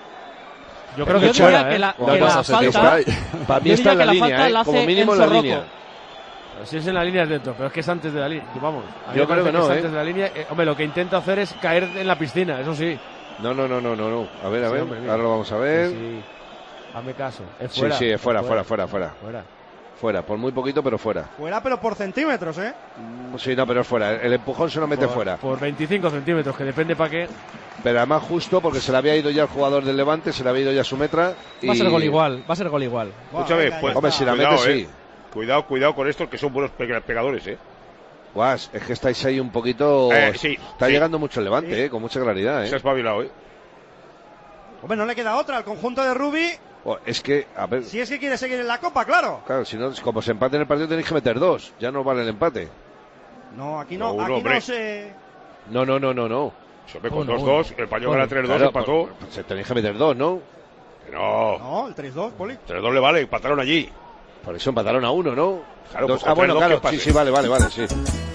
Yo creo que la falta. Para mí está en la línea, como mínimo en la línea. Si es en la línea es dentro, pero es que es antes de la línea. Vamos. Yo creo que no, antes de la línea. Hombre, lo que intenta hacer es caer en la piscina, eso sí. No. A ver, ahora lo vamos a ver. Sí. Hazme caso. Es fuera. Sí, es fuera. Fuera, por muy poquito, pero fuera. Fuera, pero por centímetros, Sí, no, pero es fuera. El empujón se lo mete fuera. Por 25 centímetros, que depende para qué. Pero además justo porque se le había ido ya el jugador del Levante, se le había ido ya Xumetra. Va a ser gol igual. Escúchame, pues. Hombre, si la mete, sí. Cuidado con estos que son buenos pegadores, Guas, es que estáis ahí un poquito... Está llegando mucho el Levante, con mucha claridad, Se ha espabilado, Hombre, no le queda otra al conjunto de Rubi. Es que, a ver... Si es que quiere seguir en la Copa, claro. Claro, si no, como se empate en el partido tenéis que meter 2. Ya no vale el empate. No, aquí no, aquí no se... No. Con 2-2, el Español gana 3-2, empató. Pues tenéis que meter 2, ¿no? No, el 3-2, Poli. 3-2 le vale, empataron allí. Por eso empataron a 1, ¿no? Claro, pues, bueno, claro, sí, vale, sí.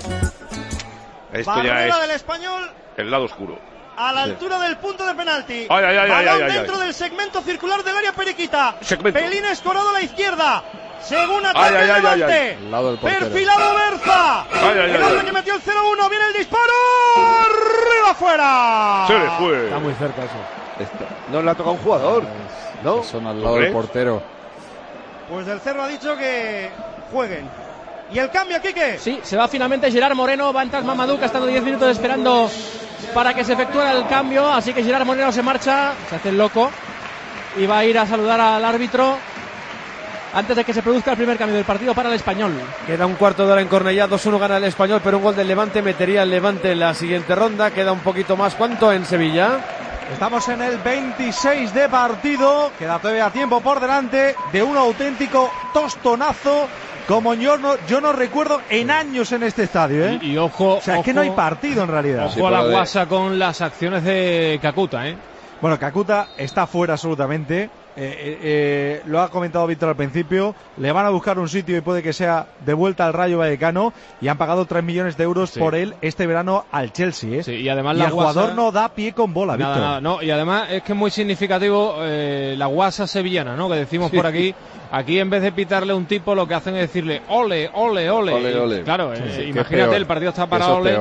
Esto Barrera ya es del Español. El lado oscuro. A la altura del punto de penalti. Balón dentro del segmento circular del área periquita. Pelín escorado a la izquierda. Según ataque el Levante. Perfilado Berza. El hombre que metió el 0-1. Viene el disparo. Arriba afuera. Se le fue. Está muy cerca eso. No le ha tocado un jugador. ¿No? Son al lado del portero. Pues del Cerro ha dicho que jueguen. ¿Y el cambio, Quique? Sí, se va finalmente Gerard Moreno. Va a entrar Mamadou, que ha estado 10 minutos esperando para que se efectuara el cambio. Así que Gerard Moreno se marcha, se hace el loco y va a ir a saludar al árbitro. antes de que se produzca el primer cambio del partido para el Español. Queda un cuarto de hora en Cornellá, 2-1 gana el Español, pero un gol del Levante metería al Levante en la siguiente ronda. Queda un poquito más. ¿Cuánto en Sevilla? Estamos en el 26 de partido, queda todavía tiempo por delante de un auténtico tostonazo como yo no recuerdo en años en este estadio, ¿eh? Y ojo, o sea, es que no hay partido en realidad. Ojo a la guasa con las acciones de Kakuta, ¿eh? Bueno, Kakuta está fuera absolutamente. Lo ha comentado Víctor al principio. Le van a buscar un sitio y puede que sea de vuelta al Rayo Vallecano. Y han pagado 3 millones de euros por él este verano al Chelsea, ¿eh? Sí, y además el jugador no da pie con bola, Víctor. Nada, no. Y además es que es muy significativo la guasa sevillana, ¿no? Que decimos por aquí. Aquí en vez de pitarle a un tipo, lo que hacen es decirle ole, ole, ole. Ole, ole. Claro, imagínate, el partido está para ole.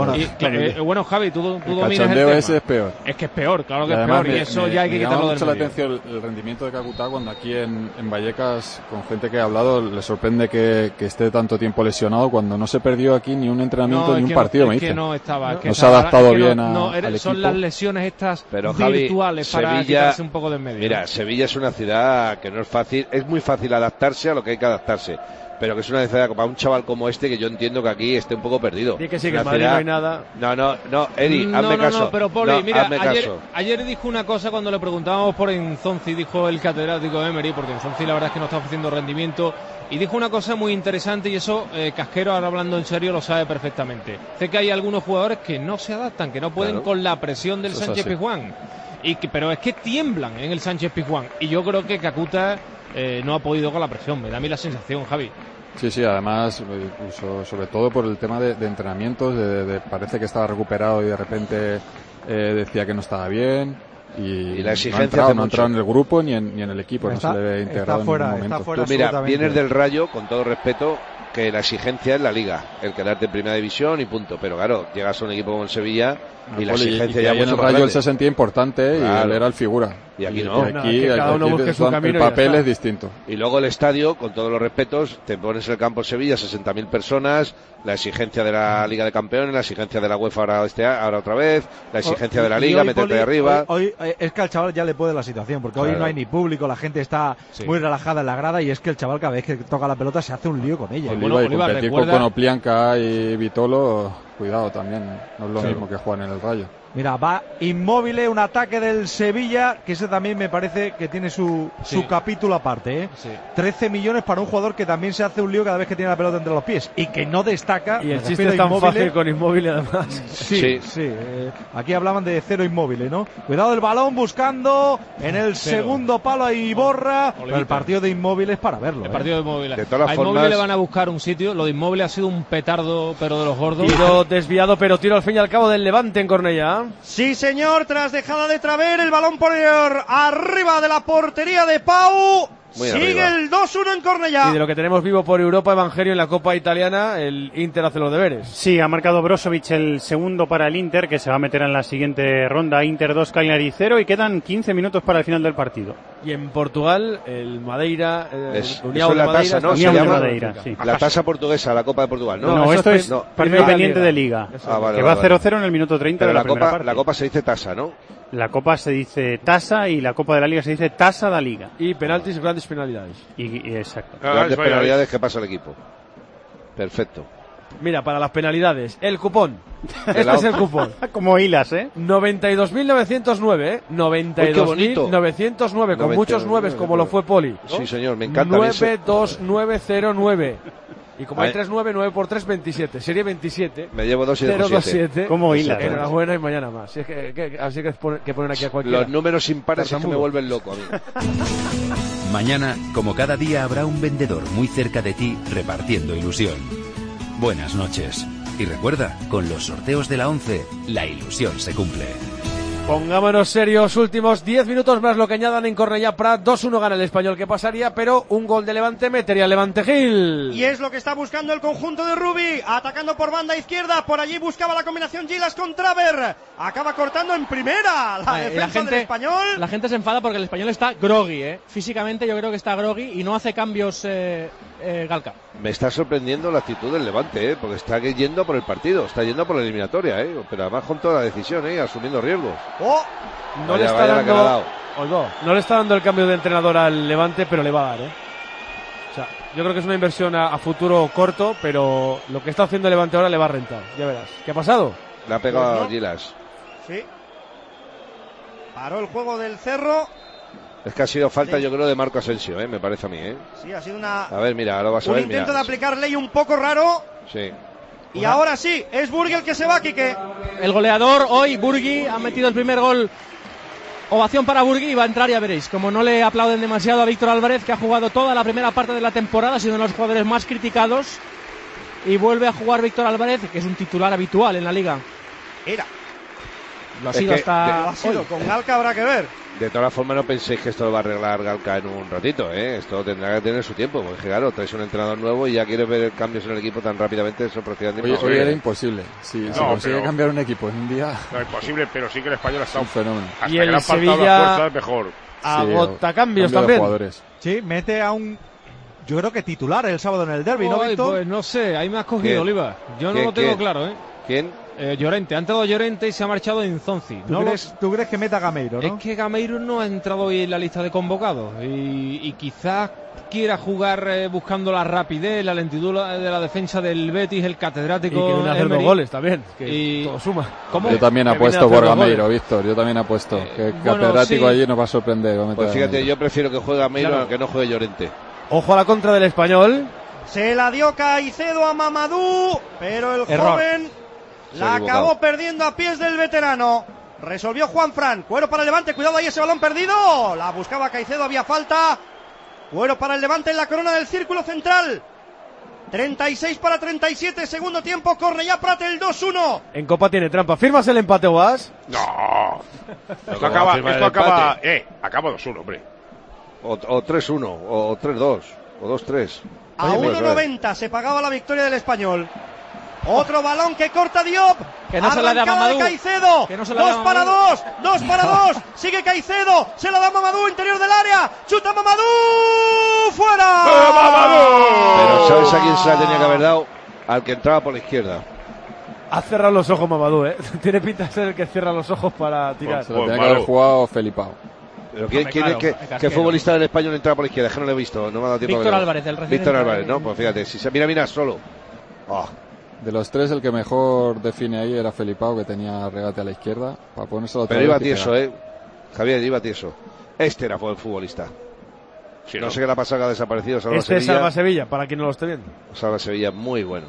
Bueno, Javi, tú dominas el tema. Ese es peor. Es que es peor, claro que es peor. Y eso ya hay que quitarlo del medio. Me llama mucho la atención el rendimiento de Kakuta cuando aquí en Vallecas, con gente que he hablado, le sorprende que esté tanto tiempo lesionado cuando no se perdió aquí ni un entrenamiento ni un partido, me dice. Que no estaba. No se ha adaptado bien al equipo. Son las lesiones estas virtuales para quitarse un poco del medio. Mira, Sevilla es una ciudad que no es fácil, es muy fácil adaptarse a lo que hay que adaptarse, pero que es una ciudad para un chaval como este que yo entiendo que aquí esté un poco perdido. Sí, que sí, que en Madrid no hay nada. No, Edi, hazme caso. No, pero Poli, mira, ayer dijo una cosa cuando le preguntábamos por Enzonzi, dijo el catedrático de Emery, porque Enzonzi la verdad es que no está ofreciendo rendimiento, y dijo una cosa muy interesante, y eso Casquero, ahora hablando en serio, lo sabe perfectamente. Sé que hay algunos jugadores que no se adaptan, que no pueden con la presión del Sánchez Pizjuán, pero es que tiemblan en el Sánchez Pizjuán, y yo creo que Kakuta no ha podido con la presión, me da a mí la sensación, Javi. Sí, además, incluso, sobre todo por el tema de entrenamientos, parece que estaba recuperado y de repente decía que no estaba bien. Y la exigencia no ha entrado en el grupo ni en el equipo, no se le ve integrado en ningún momento. Tú mira, vienes del Rayo, con todo respeto, que la exigencia es la Liga, el quedarte en primera división y punto, pero claro, llegas a un equipo como el Sevilla y la exigencia ya mucho más grande. En el Rayo él se sentía importante y él era el figura. Y aquí no. Aquí cada uno busque su camino, el papel es distinto. Y luego el estadio, con todos los respetos, te pones en el campo de Sevilla, 60.000 personas, la exigencia de la Liga de Campeones, la exigencia de la UEFA ahora otra vez, la exigencia de la Liga, meterte arriba. Hoy es que al chaval ya le puede la situación, porque hoy no hay ni público, la gente está muy relajada en la grada y es que el chaval cada vez que toca la pelota se hace un lío con ella. Competir con Oplianca y Vitolo, cuidado también, no es lo mismo que juegan en el Rayo. Mira, va Immobile, un ataque del Sevilla, que ese también me parece que tiene su capítulo aparte, ¿eh? Sí. 13 millones para un jugador que también se hace un lío cada vez que tiene la pelota entre los pies y que no destaca. Y el chiste es tan fácil con Immobile además. Sí. Aquí hablaban de cero Immobile, ¿no? Cuidado del balón buscando en el segundo palo a Iborra. Pero el partido de Immobile es para verlo. El partido de Immobile. De todas a Immobile le van a buscar un sitio. Lo de Immobile ha sido un petardo, pero de los gordos. Tiro desviado, pero tiro al fin y al cabo del Levante en Cornellá. Sí, señor, tras dejada de Traver, el balón por arriba de la portería de Pau. Sigue el 2-1 en Cornellá. Y de lo que tenemos vivo por Europa, Evangelio, en la Copa Italiana, el Inter hace los deberes. Sí, ha marcado Brozovic el segundo para el Inter, que se va a meter en la siguiente ronda. Inter 2, Cagliari 0, y quedan 15 minutos para el final del partido. Y en Portugal, el Madeira, Unión de Madeira, ¿no? Unión de Madeira, sí. La tasa portuguesa, la Copa de Portugal, ¿no? No, esto es partido pendiente de Liga, que va 0-0 en el minuto 30 de la primera parte. La Copa se dice tasa, ¿no? La Copa se dice tasa y la Copa de la Liga se dice tasa da Liga. Y penaltis, grandes penalidades. Exacto. Grandes penalidades que pasa el equipo. Perfecto. Mira, para las penalidades, el cupón. Este es el cupón. Como hilas, ¿eh? 92.909, ¿eh? 92.909, con muchos nueves como lo fue Poli, ¿no? Sí, señor, me encanta. 92909. Y como hay 3, 9 por 3, 27. Serie 27. Me llevo 2 y dejo 7. ¿Cómo hilas? Enhorabuena y mañana más. Así que ponen aquí a cualquiera. Los números impares es que me vuelven loco a mí. Mañana, como cada día, habrá un vendedor muy cerca de ti repartiendo ilusión. Buenas noches. Y recuerda, con los sorteos de la 11, la ilusión se cumple. Pongámonos serios, últimos 10 minutos más lo que añadan en Cornellá Prat. 2-1 gana el Español, que pasaría, pero un gol de Levante metería Levante Gil. Y es lo que está buscando el conjunto de Rubi, atacando por banda izquierda, por allí buscaba la combinación Gilas con Traver, acaba cortando en primera la defensa del Español. La gente se enfada porque el Español está groggy, físicamente yo creo que está groggy y no hace cambios Galca. Me está sorprendiendo la actitud del Levante, porque está yendo por el partido, está yendo por la eliminatoria, pero además con toda la decisión, asumiendo riesgos. No le está dando el cambio de entrenador al Levante, pero le va a dar, yo creo que es una inversión a futuro corto, pero lo que está haciendo el Levante ahora le va a rentar, ya verás. ¿Qué ha pasado? Le ha pegado a Gilas. Sí. Paró el juego del Cerro. Es que ha sido falta, yo creo, de Marco Asensio, me parece a mí, Sí, ha sido una... A ver, mira, ahora vas a un ver, intento mira. de aplicar ley un poco raro. Sí. Y ahora sí, es Burgui el que se va, Quique. El goleador hoy, Burgui, ha metido el primer gol. Ovación para Burgui y va a entrar, ya veréis. Como no le aplauden demasiado a Víctor Álvarez, que ha jugado toda la primera parte de la temporada, ha sido uno de los jugadores más criticados. Y vuelve a jugar Víctor Álvarez, que es un titular habitual en la liga. Lo ha sido hasta hoy. Con Galca habrá que ver. De todas formas, no penséis que esto lo va a arreglar Galca en un ratito, Esto tendrá que tener su tiempo, porque claro, traes un entrenador nuevo y ya quieres ver cambios en el equipo tan rápidamente, eso prácticamente hoy era imposible. Si consigue cambiar un equipo en un día... No es imposible, pero sí que el Español ha estado un fenómeno. Hasta y el que le han faltado Sevilla las fuerzas, mejor. Agota cambios también. Sí, mete a un... Yo creo que titular el sábado en el derbi, ¿no, Víctor? Pues no sé, ahí me has cogido, Oliva. Yo no lo tengo claro, ¿Quién? Llorente, ha entrado Llorente y se ha marchado Inzonzi. ¿Tú crees que meta a Gameiro, no? Es que Gameiro no ha entrado hoy en la lista de convocados y quizás quiera jugar buscando la rapidez, la lentitud de la defensa del Betis, el catedrático. Y que viene a hacer 2 goles también, que todo suma. ¿Cómo? Yo también apuesto por Gameiro, Víctor, yo también apuesto. Que el catedrático allí nos va a sorprender. Pues fíjate, yo prefiero que juegue Gameiro a que no juegue Llorente. Ojo a la contra del Español. Se la dio Caicedo a Mamadou, pero el joven... La acabó perdiendo a pies del veterano. Resolvió Juanfran. Cuero para el Levante. Cuidado ahí ese balón perdido. La buscaba Caicedo. Había falta. Cuero para el Levante en la corona del círculo central. 36 para 37. Segundo tiempo. Cornellá Prat el 2-1. En Copa tiene trampa. ¿Firmas el empate, Guas? No. Esto acaba 2-1, hombre. O 3-1. O 3-2. O 2-3. A 1.90 se pagaba la victoria del Español. Otro balón que corta Diop. Que no se la da Mamadou. Caicedo. Que no se la 2 para 2. 2 para 2. Sigue Caicedo. Se la da Mamadou, interior del área. Chuta Mamadou. ¡Fuera! Pero ¿sabes a quién se la tenía que haber dado? Al que entraba por la izquierda. Ha cerrado los ojos Mamadou, Tiene pinta de ser el que cierra los ojos para tirar. Se lo tenía que haber jugado Felipao. Pero ¿qué futbolista del Español entraba por la izquierda? Es que no lo he visto. No me ha dado tiempo. Víctor Álvarez, el recién. Víctor Álvarez, ¿no? Pues fíjate. Si se mira solo. De los tres, el que mejor define ahí era Felipao, que tenía regate a la izquierda, para ponérselo. Pero iba tieso, Javier, iba tieso. Este era el futbolista. Sí, no sé qué le ha pasado, que ha desaparecido. Este es Salva Sevilla, para quien no lo esté viendo. Salva Sevilla, muy bueno.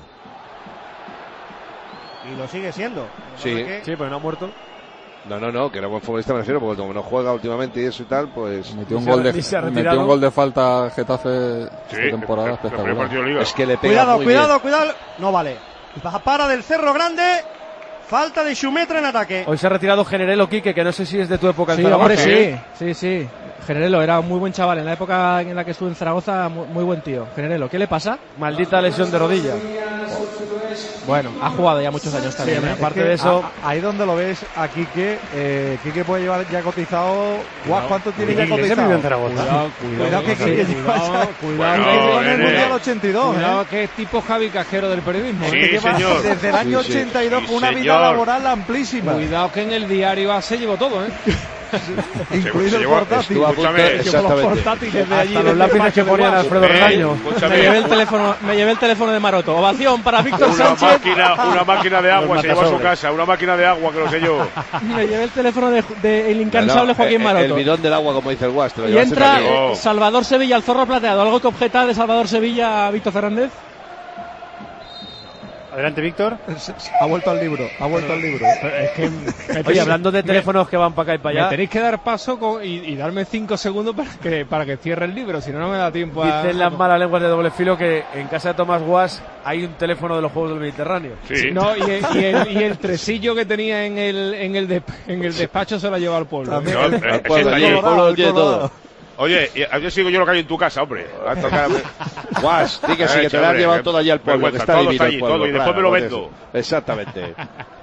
Y lo sigue siendo. Sí, pero no ha muerto. No, que era buen futbolista, me refiero, porque como no juega últimamente y eso y tal, pues... Metió un gol de falta Getafe esta temporada espectacular. Es que le pega Cuidado. No vale. Para del Cerro Grande. Falta de Xumetra en ataque. Hoy se ha retirado Generelo, Quique, que no sé si es de tu época en sí, Zaragoza. Hombre, sí. Generelo era un muy buen chaval. En la época en la que estuve en Zaragoza, muy buen tío. Generelo, ¿qué le pasa? Maldita lesión de rodilla. Bueno, ha jugado ya muchos años también. Sí, aparte de eso, ahí donde lo ves a Quique, Quique puede llevar ya cotizado. ¿Cuánto tiene ya cotizado? Cuidado que Quique Cuidado en el Mundial 82. Cuidado que es tipo Javi Cajero del periodismo. Sí, señor. Desde el año 82 con una vida laboral amplísima. Cuidado que en el diario se llevó todo, Incluido el portátil. Los portátiles de allí. Hasta los lápices que ponían Alfredo Regaño. Me llevé el teléfono de Maroto. Ovación para Víctor Sánchez. Una máquina de agua se llevó a su casa. Una máquina de agua que lo sé yo. Me llevé el teléfono de el incansable Joaquín Maroto. El bidón del agua, como dice el Guas. Y entra Salvador Sevilla, el zorro plateado. ¿Algo que objeta de Salvador Sevilla a Víctor Fernández? Adelante, Víctor. Ha vuelto al libro. Es que oye, hablando de teléfonos que van para acá y para allá, me tenéis que dar paso y darme 5 segundos para que cierre el libro, si no me da tiempo a... Dicen las malas lenguas de doble filo que en casa de Tomás Guas hay un teléfono de los Juegos del Mediterráneo. Sí. No, y el tresillo que tenía en el despacho se lo ha llevado al pueblo. El pueblo tiene todo. Oye, yo sigo yo lo que hay en tu casa, hombre. Guas, di que sí, que te lo has llevado todo allí al pueblo, que está divino el pueblo. Y después me lo vendo. Exactamente.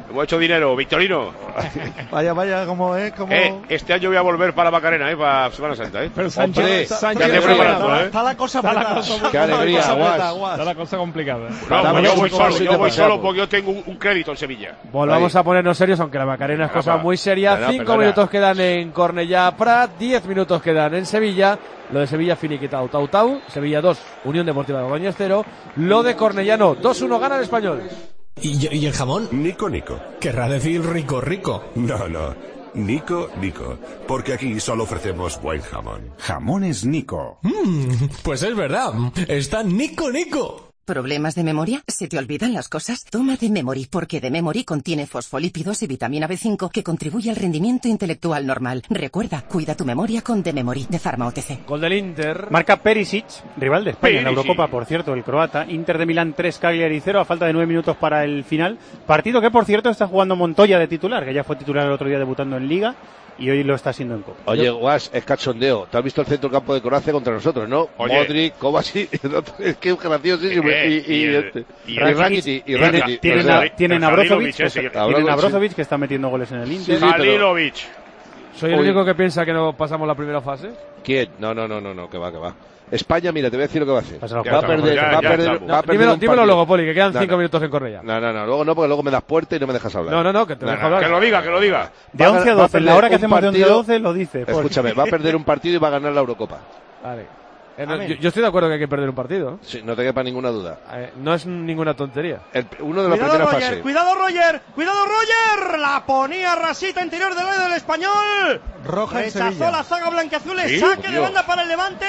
Hemos hecho dinero, Victorino. Vaya, como es, como... Este año voy a volver para Macarena, para Semana Santa, Pero Sánchez está la cosa apretada. Qué alegría, Está la cosa complicada. No, yo voy solo porque yo tengo un crédito en Sevilla. Volvamos a ponernos serios, aunque la Macarena es cosa muy seria. 5 minutos quedan en Cornellá Prat, 10 minutos quedan en Sevilla. Lo de Sevilla finiquitado, Tau, Sevilla 2, Unión Deportiva Logroñés 0. Lo de Cornellá no, 2-1 gana el Español. ¿Y el jamón? Nico. Querrá decir rico. No. Nico. Porque aquí solo ofrecemos buen jamón. Jamones Nico. Pues es verdad. Está Nico. ¿Problemas de memoria? ¿Se te olvidan las cosas? Toma D-Memory, porque D-Memory contiene fosfolípidos y vitamina B5 que contribuye al rendimiento intelectual normal. Recuerda, cuida tu memoria con D-Memory de Pharma OTC. Gol del Inter. Marca Perisic, rival de España en la Eurocopa, por cierto, el croata. Inter de Milán 3, Cagliari 0, a falta de 9 minutos para el final. Partido que, por cierto, está jugando Montoya de titular, que ya fue titular el otro día debutando en Liga. Y hoy lo está haciendo en Copa. Oye, Guas, es cachondeo. ¿Te has visto el centro campo de Croacia contra nosotros, no? Oye. Modric, Kovacic, es que es graciosísimo. Y Rakitic. Tienen a Brozovic, que está metiendo goles en el Inter. Halilovic. ¿Soy el único que piensa que no pasamos la primera fase? ¿Quién? No, que va. España, mira, te voy a decir lo que va a hacer. Va a perder. Dímelo luego, Poli, que quedan 5 minutos en Cornellá. No, luego no, porque luego me das puerta y no me dejas hablar. No, que te dejo hablar. Que lo diga. De 11 a 12, en la hora que hacemos de 11 a 12 lo dice. Escúchame, va a perder un partido y va a ganar la Eurocopa. Vale. Yo estoy de acuerdo que hay que perder un partido. Sí, no te quepa ninguna duda. No es ninguna tontería. Uno de la primera fase. Cuidado Roger, la ponía Rasita interior del área del Español. Roja en Sevilla. Rechazó la zaga blanquiazul, saque de banda para el Levante.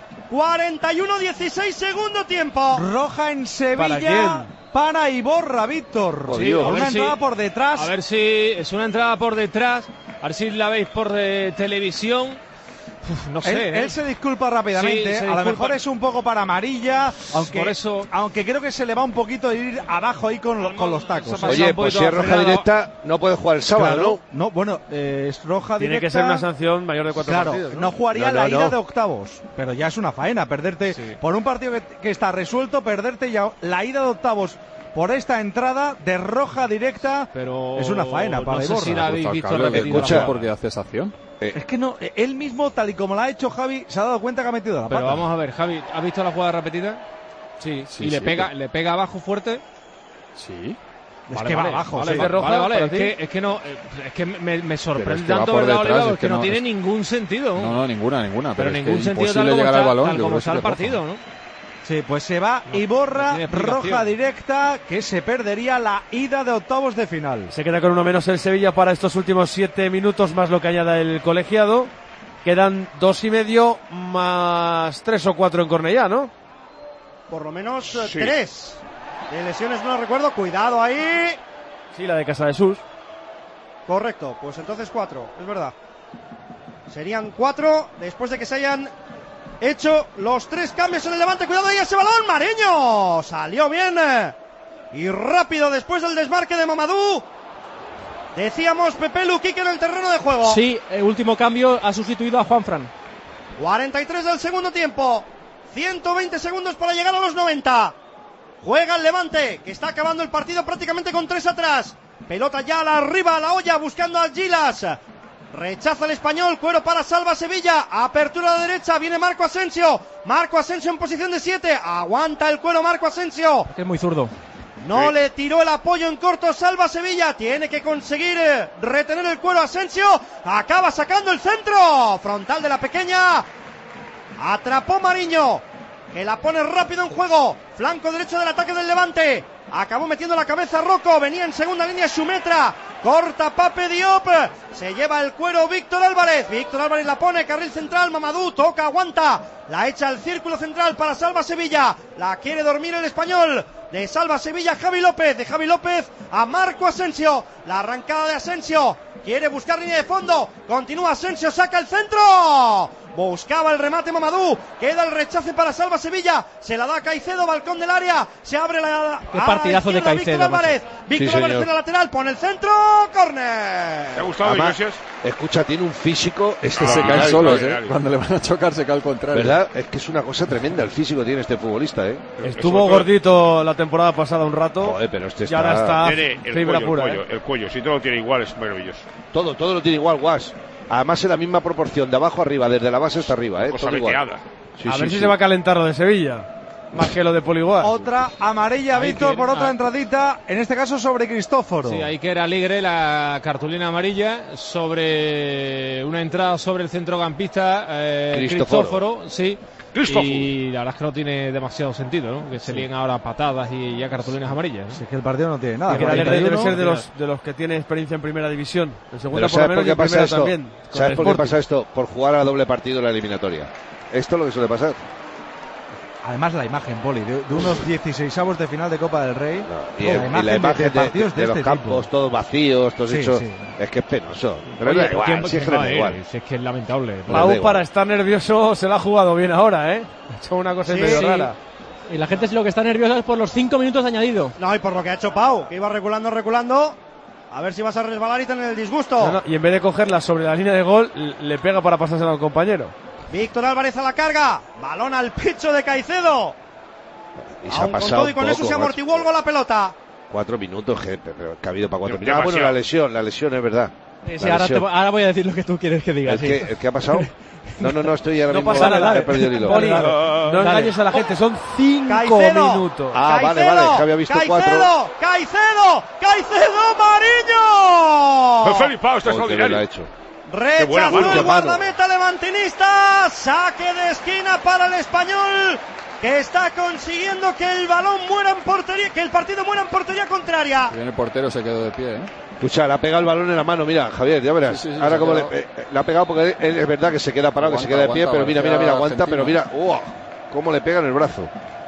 41-16 segundo tiempo. Roja en Sevilla. Para Iborra, Víctor. Sí, una entrada por detrás. A ver si es una entrada por detrás. A ver si la veis por televisión. No sé. Él se disculpa rápidamente. A lo mejor es un poco para amarilla, aunque creo que se le va un poquito de ir abajo ahí con los tacos. Oye, pues si es roja directa, no puede jugar el sábado, ¿no? Bueno, es roja directa. Tiene que ser una sanción mayor de 4 partidos. No jugaría la ida de octavos, pero ya es una faena perderte por un partido que está resuelto, perderte ya la ida de octavos por esta entrada de roja directa. Pero es una faena para Iborra. No sé si la habéis visto repetida. Escucha, porque hace esa acción. Es que no, él mismo, tal y como lo ha hecho Javi, se ha dado cuenta que ha metido la pata. Pero vamos a ver, Javi, ¿has visto la jugada repetida? Sí. Y le pega abajo fuerte. Sí. Es que va abajo. Vale. Es que me sorprende tanto, ¿verdad, Oliva? Es que no tiene ningún sentido. No, ninguna. Pero ningún sentido tal como está el partido, ¿no? Sí, pues se va Iborra, roja directa, que se perdería la ida de octavos de final. Se queda con uno menos el Sevilla para estos últimos 7 minutos, más lo que añada el colegiado. Quedan 2,5 más 3 o 4 en Cornellá, ¿no? Por lo menos 3. De lesiones no recuerdo, cuidado ahí. Sí, la de Casa de Sus. Correcto, pues entonces 4, es verdad. Serían 4 después de que se hayan hecho los 3 cambios en el Levante. Cuidado ahí ese balón, Mariño. Salió bien y rápido después del desmarque de Mamadou. Decíamos Pepe Luquique en el terreno de juego. Sí, el último cambio ha sustituido a Juanfran. 43 del segundo tiempo. 120 segundos para llegar a los 90. Juega el Levante, que está acabando el partido prácticamente con 3 atrás. Pelota ya a la arriba, a la olla, buscando al Gilas. Rechaza el Español, cuero para Salva Sevilla. Apertura a la derecha, viene Marco Asensio. Marco Asensio en posición de 7. Aguanta el cuero Marco Asensio. Es muy zurdo. No le tiró el apoyo en corto Salva Sevilla. Tiene que conseguir retener el cuero Asensio. Acaba sacando el centro. Frontal de la pequeña. Atrapó Mariño, que la pone rápido en juego. Flanco derecho del ataque del Levante. Acabó metiendo la cabeza Rocco. Venía en segunda línea Xumetra. Corta Pape Diop. Se lleva el cuero Víctor Álvarez. Víctor Álvarez la pone. Carril central. Mamadou toca, aguanta. La echa al círculo central para Salva Sevilla. La quiere dormir el Español. De Salva Sevilla Javi López. De Javi López a Marco Asensio. La arrancada de Asensio. Quiere buscar línea de fondo. Continúa Asensio. Saca el centro. Buscaba el remate Mamadou. Queda el rechace para Salva Sevilla. Se la da a Caicedo, balcón del área. Se abre la... Qué partidazo de Caicedo. Víctor Álvarez. Víctor Álvarez en la lateral. Pone el centro. Córner. ¿Te ha gustado, Iglesias? Escucha, tiene un físico... Se caen solos, Cuando le van a chocar se cae al contrario. ¿Verdad? Es que es una cosa tremenda el físico que tiene este futbolista, Estuvo gordito la temporada pasada un rato. Joder, pero este y ahora está fibra pura. El cuello, si todo lo tiene igual, es maravilloso. Todo lo tiene igual, Guas. Además en la misma proporción, de abajo arriba, desde la base hasta arriba, Cosa todo igual. A ver si se va a calentar lo de Sevilla, más que lo de Poliguar. Otra amarilla, Víctor, por otra entradita, en este caso sobre Cristóforo. Sí, ahí que era Aligre, la cartulina amarilla, sobre una entrada sobre el centrocampista Cristóforo, sí. Y la verdad es que no tiene demasiado sentido, ¿no? Que se líen ahora patadas y ya cartulinas amarillas, ¿no? Sí, es que el partido no tiene nada. Y que debe ser de los que tiene experiencia en primera división. En segunda, por lo menos, y en primera también. ¿Sabes por qué pasa esto? Por jugar a doble partido en la eliminatoria. Esto es lo que suele pasar. Además la imagen, Poli, de unos 16avos de final de Copa del Rey. No, y la imagen de los campos tipo. Todos vacíos, todos hechos. Sí. Es que es penoso. Pero oye, igual, si es que da igual. Es que es lamentable. Pau, para estar nervioso, se la ha jugado bien ahora, Ha hecho una cosa medio rara. Y la gente lo que está nerviosa es por los 5 minutos de añadido. No, y por lo que ha hecho Pau, que iba reculando. A ver si vas a resbalar y tener el disgusto. No, y en vez de cogerla sobre la línea de gol, le pega para pasársela al compañero. Víctor Álvarez a la carga. Balón al pecho de Caicedo. Y se ha pasado con todo y con eso se amortiguó el gol la pelota. 4 minutos, que ha habido para 4 minutos. Bueno, la lesión es verdad. Sí, ahora voy a decir lo que tú quieres que digas. ¿El qué ha pasado? No, estoy ahora mismo. No pasa nada. He perdido el hilo. Poli, no engañes a la gente, son 5 minutos. Vale, que había visto 4. ¡Caicedo! ¡Mariño! Felipe Pau, está extraordinario. Rechazó el guardameta levantinista. Saque de esquina para el Español, que está consiguiendo que el balón muera en portería, que el partido muera en portería contraria. Bien, el portero se quedó de pie, Escucha, le ha pegado el balón en la mano, mira, Javier, ya verás. Sí, ahora como le ha pegado, porque es verdad que se queda parado, que se queda de pie, pero mira, aguanta, pero mira, cómo le pega en el brazo.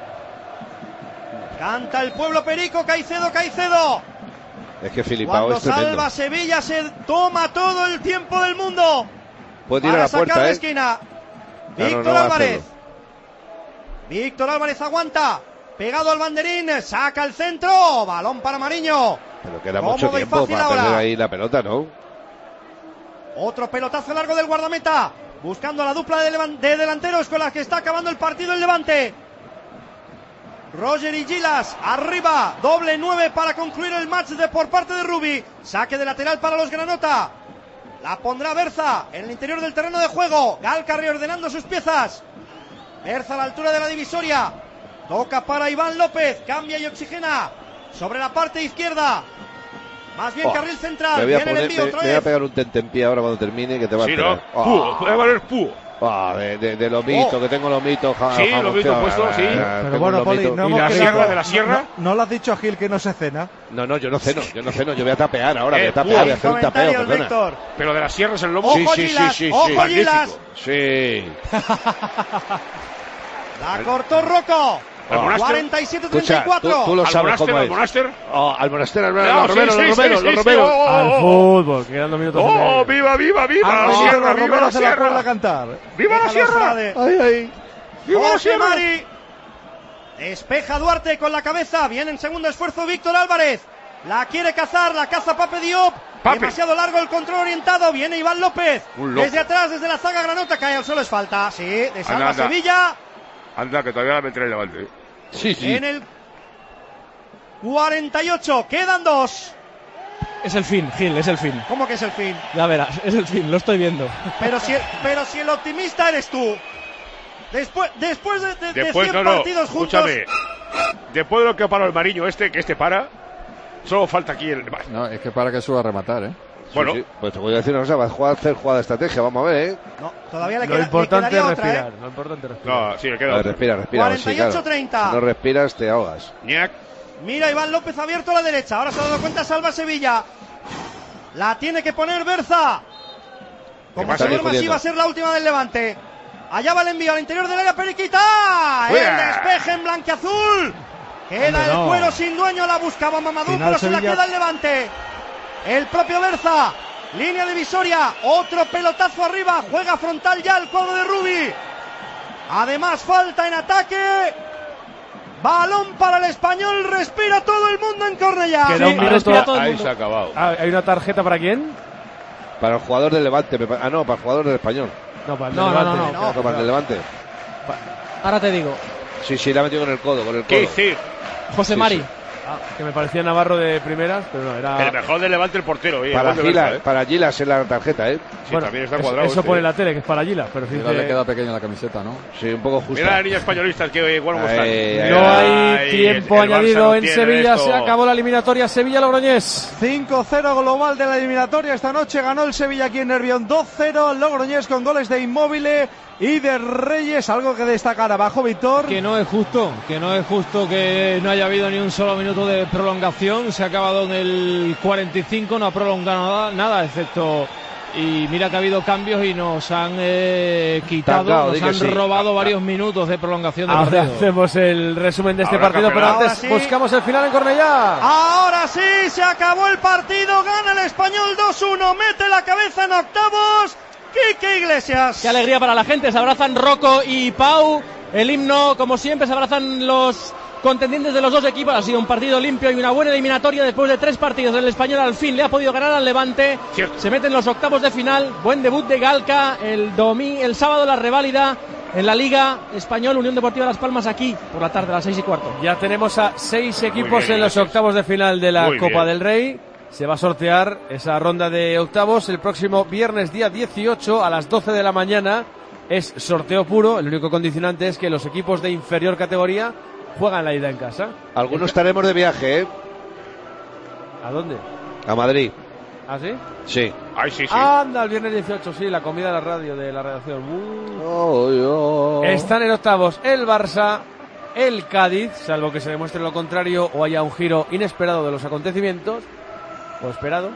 Canta el pueblo perico, Caicedo. Es que Filipao es tremendo. Salva Sevilla, se toma todo el tiempo del mundo. Puede tirar a la puerta, sacar de esquina. Víctor Álvarez. Víctor Álvarez aguanta. Pegado al banderín, saca el centro. Balón para Mariño. Pero queda mucho tiempo para perder ahí la pelota, ¿no? Otro pelotazo largo del guardameta. Buscando la dupla de delanteros con la que está acabando el partido el Levante. Roger y Gilas, arriba, doble 9 para concluir el match por parte de Rubi. Saque de lateral para los Granota. La pondrá Berza en el interior del terreno de juego. Galca reordenando sus piezas. Berza a la altura de la divisoria. Toca para Iván López, cambia y oxigena. Sobre la parte izquierda. Más bien carril central. Viene el envío otra vez. Me voy a pegar un tentempié ahora cuando termine, que te va a pegar. Puede valer Púo. De lomito, que tengo lomito. Sí, lomito puesto, sí. Pero bueno, Poli, ¿y la sierra de la sierra? ¿No le has dicho a Gil que no se cena? No, yo no ceno. Yo voy a tapear ahora, voy a hacer un tapeo, perdona. Pero de la sierra es el lomo. Sí. ¡Ojo, Gilas! Sí. La cortó Rocco. 47-34. Tú lo sabes cómo es. ¿Al Monaster? Al Monaster, los Romeros. Al fútbol, quedando minutos. ¡Viva! La sierra, viva la sierra. Cantar. ¡Viva la sierra! ¡Ay! ¡Viva la sierra! Mari. Despeja Duarte con la cabeza. Viene en segundo esfuerzo Víctor Álvarez. La quiere cazar, la caza Pape Diop. Demasiado largo el control orientado. Viene Iván López. Desde atrás, desde la zaga Granota. Cae al suelo, es falta. Sí, de Salva Sevilla. Anda, que todavía la meterá el Levante. Sí. En el 48, quedan 2. Es el fin, Gil, es el fin. ¿Cómo que es el fin? Ya verás, es el fin, lo estoy viendo. Pero si el optimista eres tú. Después de 100 partidos juntos. Escúchame. Después de lo que paró el Mariño que para, solo falta aquí el... No, es que para que suba a rematar, Bueno, sí. Pues te voy a decir una cosa, vas a hacer jugada de estrategia, vamos a ver, No, todavía le queda. Lo importante es respirar, Lo importante es respirar. No, sí, le queda otra. Respira. 48-30. Si no respiras, te ahogas. Mira, Iván López abierto a la derecha. Ahora se ha dado cuenta Salva Sevilla. La tiene que poner Berza. Como se norma, así va a ser la última del Levante. Allá va el envío al interior del área, Periquita. El despeje en blanquiazul. Queda el cuero sin dueño. La buscaba Mamadou, pero se la queda el Levante. El propio Berza Línea divisoria, otro pelotazo arriba, juega frontal ya el cuadro de Rubi. Además falta en ataque. Balón para el Español, respira todo el mundo en Cornellá. Queda un minuto. Ahí se ha acabado. ¿Hay una tarjeta para quién? Para el jugador del Levante. No, para el jugador del Español. No, para el del Levante. No, para el del Levante. Ahora te digo. Sí, la ha metido con el codo. ¿Qué decir? José Mari. Que me parecía Navarro de primeras, pero no, era... El mejor del Levante el portero. Para Gilas es la tarjeta, Sí, bueno, también está cuadrado. Eso pone la tele, que es para Gilas, pero Mira, le queda pequeña la camiseta, ¿no? Sí, un poco justa. Mira la niña españolista, que igual no está. No hay tiempo añadido en Sevilla, se acabó la eliminatoria Sevilla-Logroñés. 5-0 global de la eliminatoria esta noche, ganó el Sevilla aquí en Nervión 2-0, Logroñés con goles de Immobile y de Reyes. Algo que destacar abajo, Víctor. Que no es justo que no haya habido ni un solo minuto de prolongación. Se ha acabado en el 45, no ha prolongado nada, excepto... Y mira que ha habido cambios y nos han quitado, nos han robado varios minutos de prolongación de partido. partido. Hacemos el resumen de este partido, pero antes buscamos el final en Cornellá. Ahora sí, se acabó el partido, gana el Español 2-1, mete la cabeza en octavos. Quique Iglesias. Qué alegría para la gente, se abrazan Rocco y Pau. El himno, como siempre, se abrazan los contendientes de los dos equipos. Ha sido un partido limpio y una buena eliminatoria. Después de 3 partidos, el Español al fin le ha podido ganar al Levante. Cierto. Se mete en los octavos de final. Buen debut de Galca. El sábado la reválida en la Liga Español Unión Deportiva Las Palmas aquí por la tarde a las 6:15. Ya tenemos a 6 equipos en los octavos de final de la Copa del Rey. Se va a sortear esa ronda de octavos el próximo viernes día 18 a las 12 de la mañana. Es sorteo puro. El único condicionante es que los equipos de inferior categoría juegan la ida en casa. Algunos estaremos de viaje, ¿eh? ¿A dónde? A Madrid. ¿Ah, sí? Sí. Ay, sí. Anda, el viernes 18, sí, la comida de la radio, de la redacción. Oh. Están en octavos el Barça, el Cádiz, salvo que se demuestre lo contrario o haya un giro inesperado de los acontecimientos, o esperado.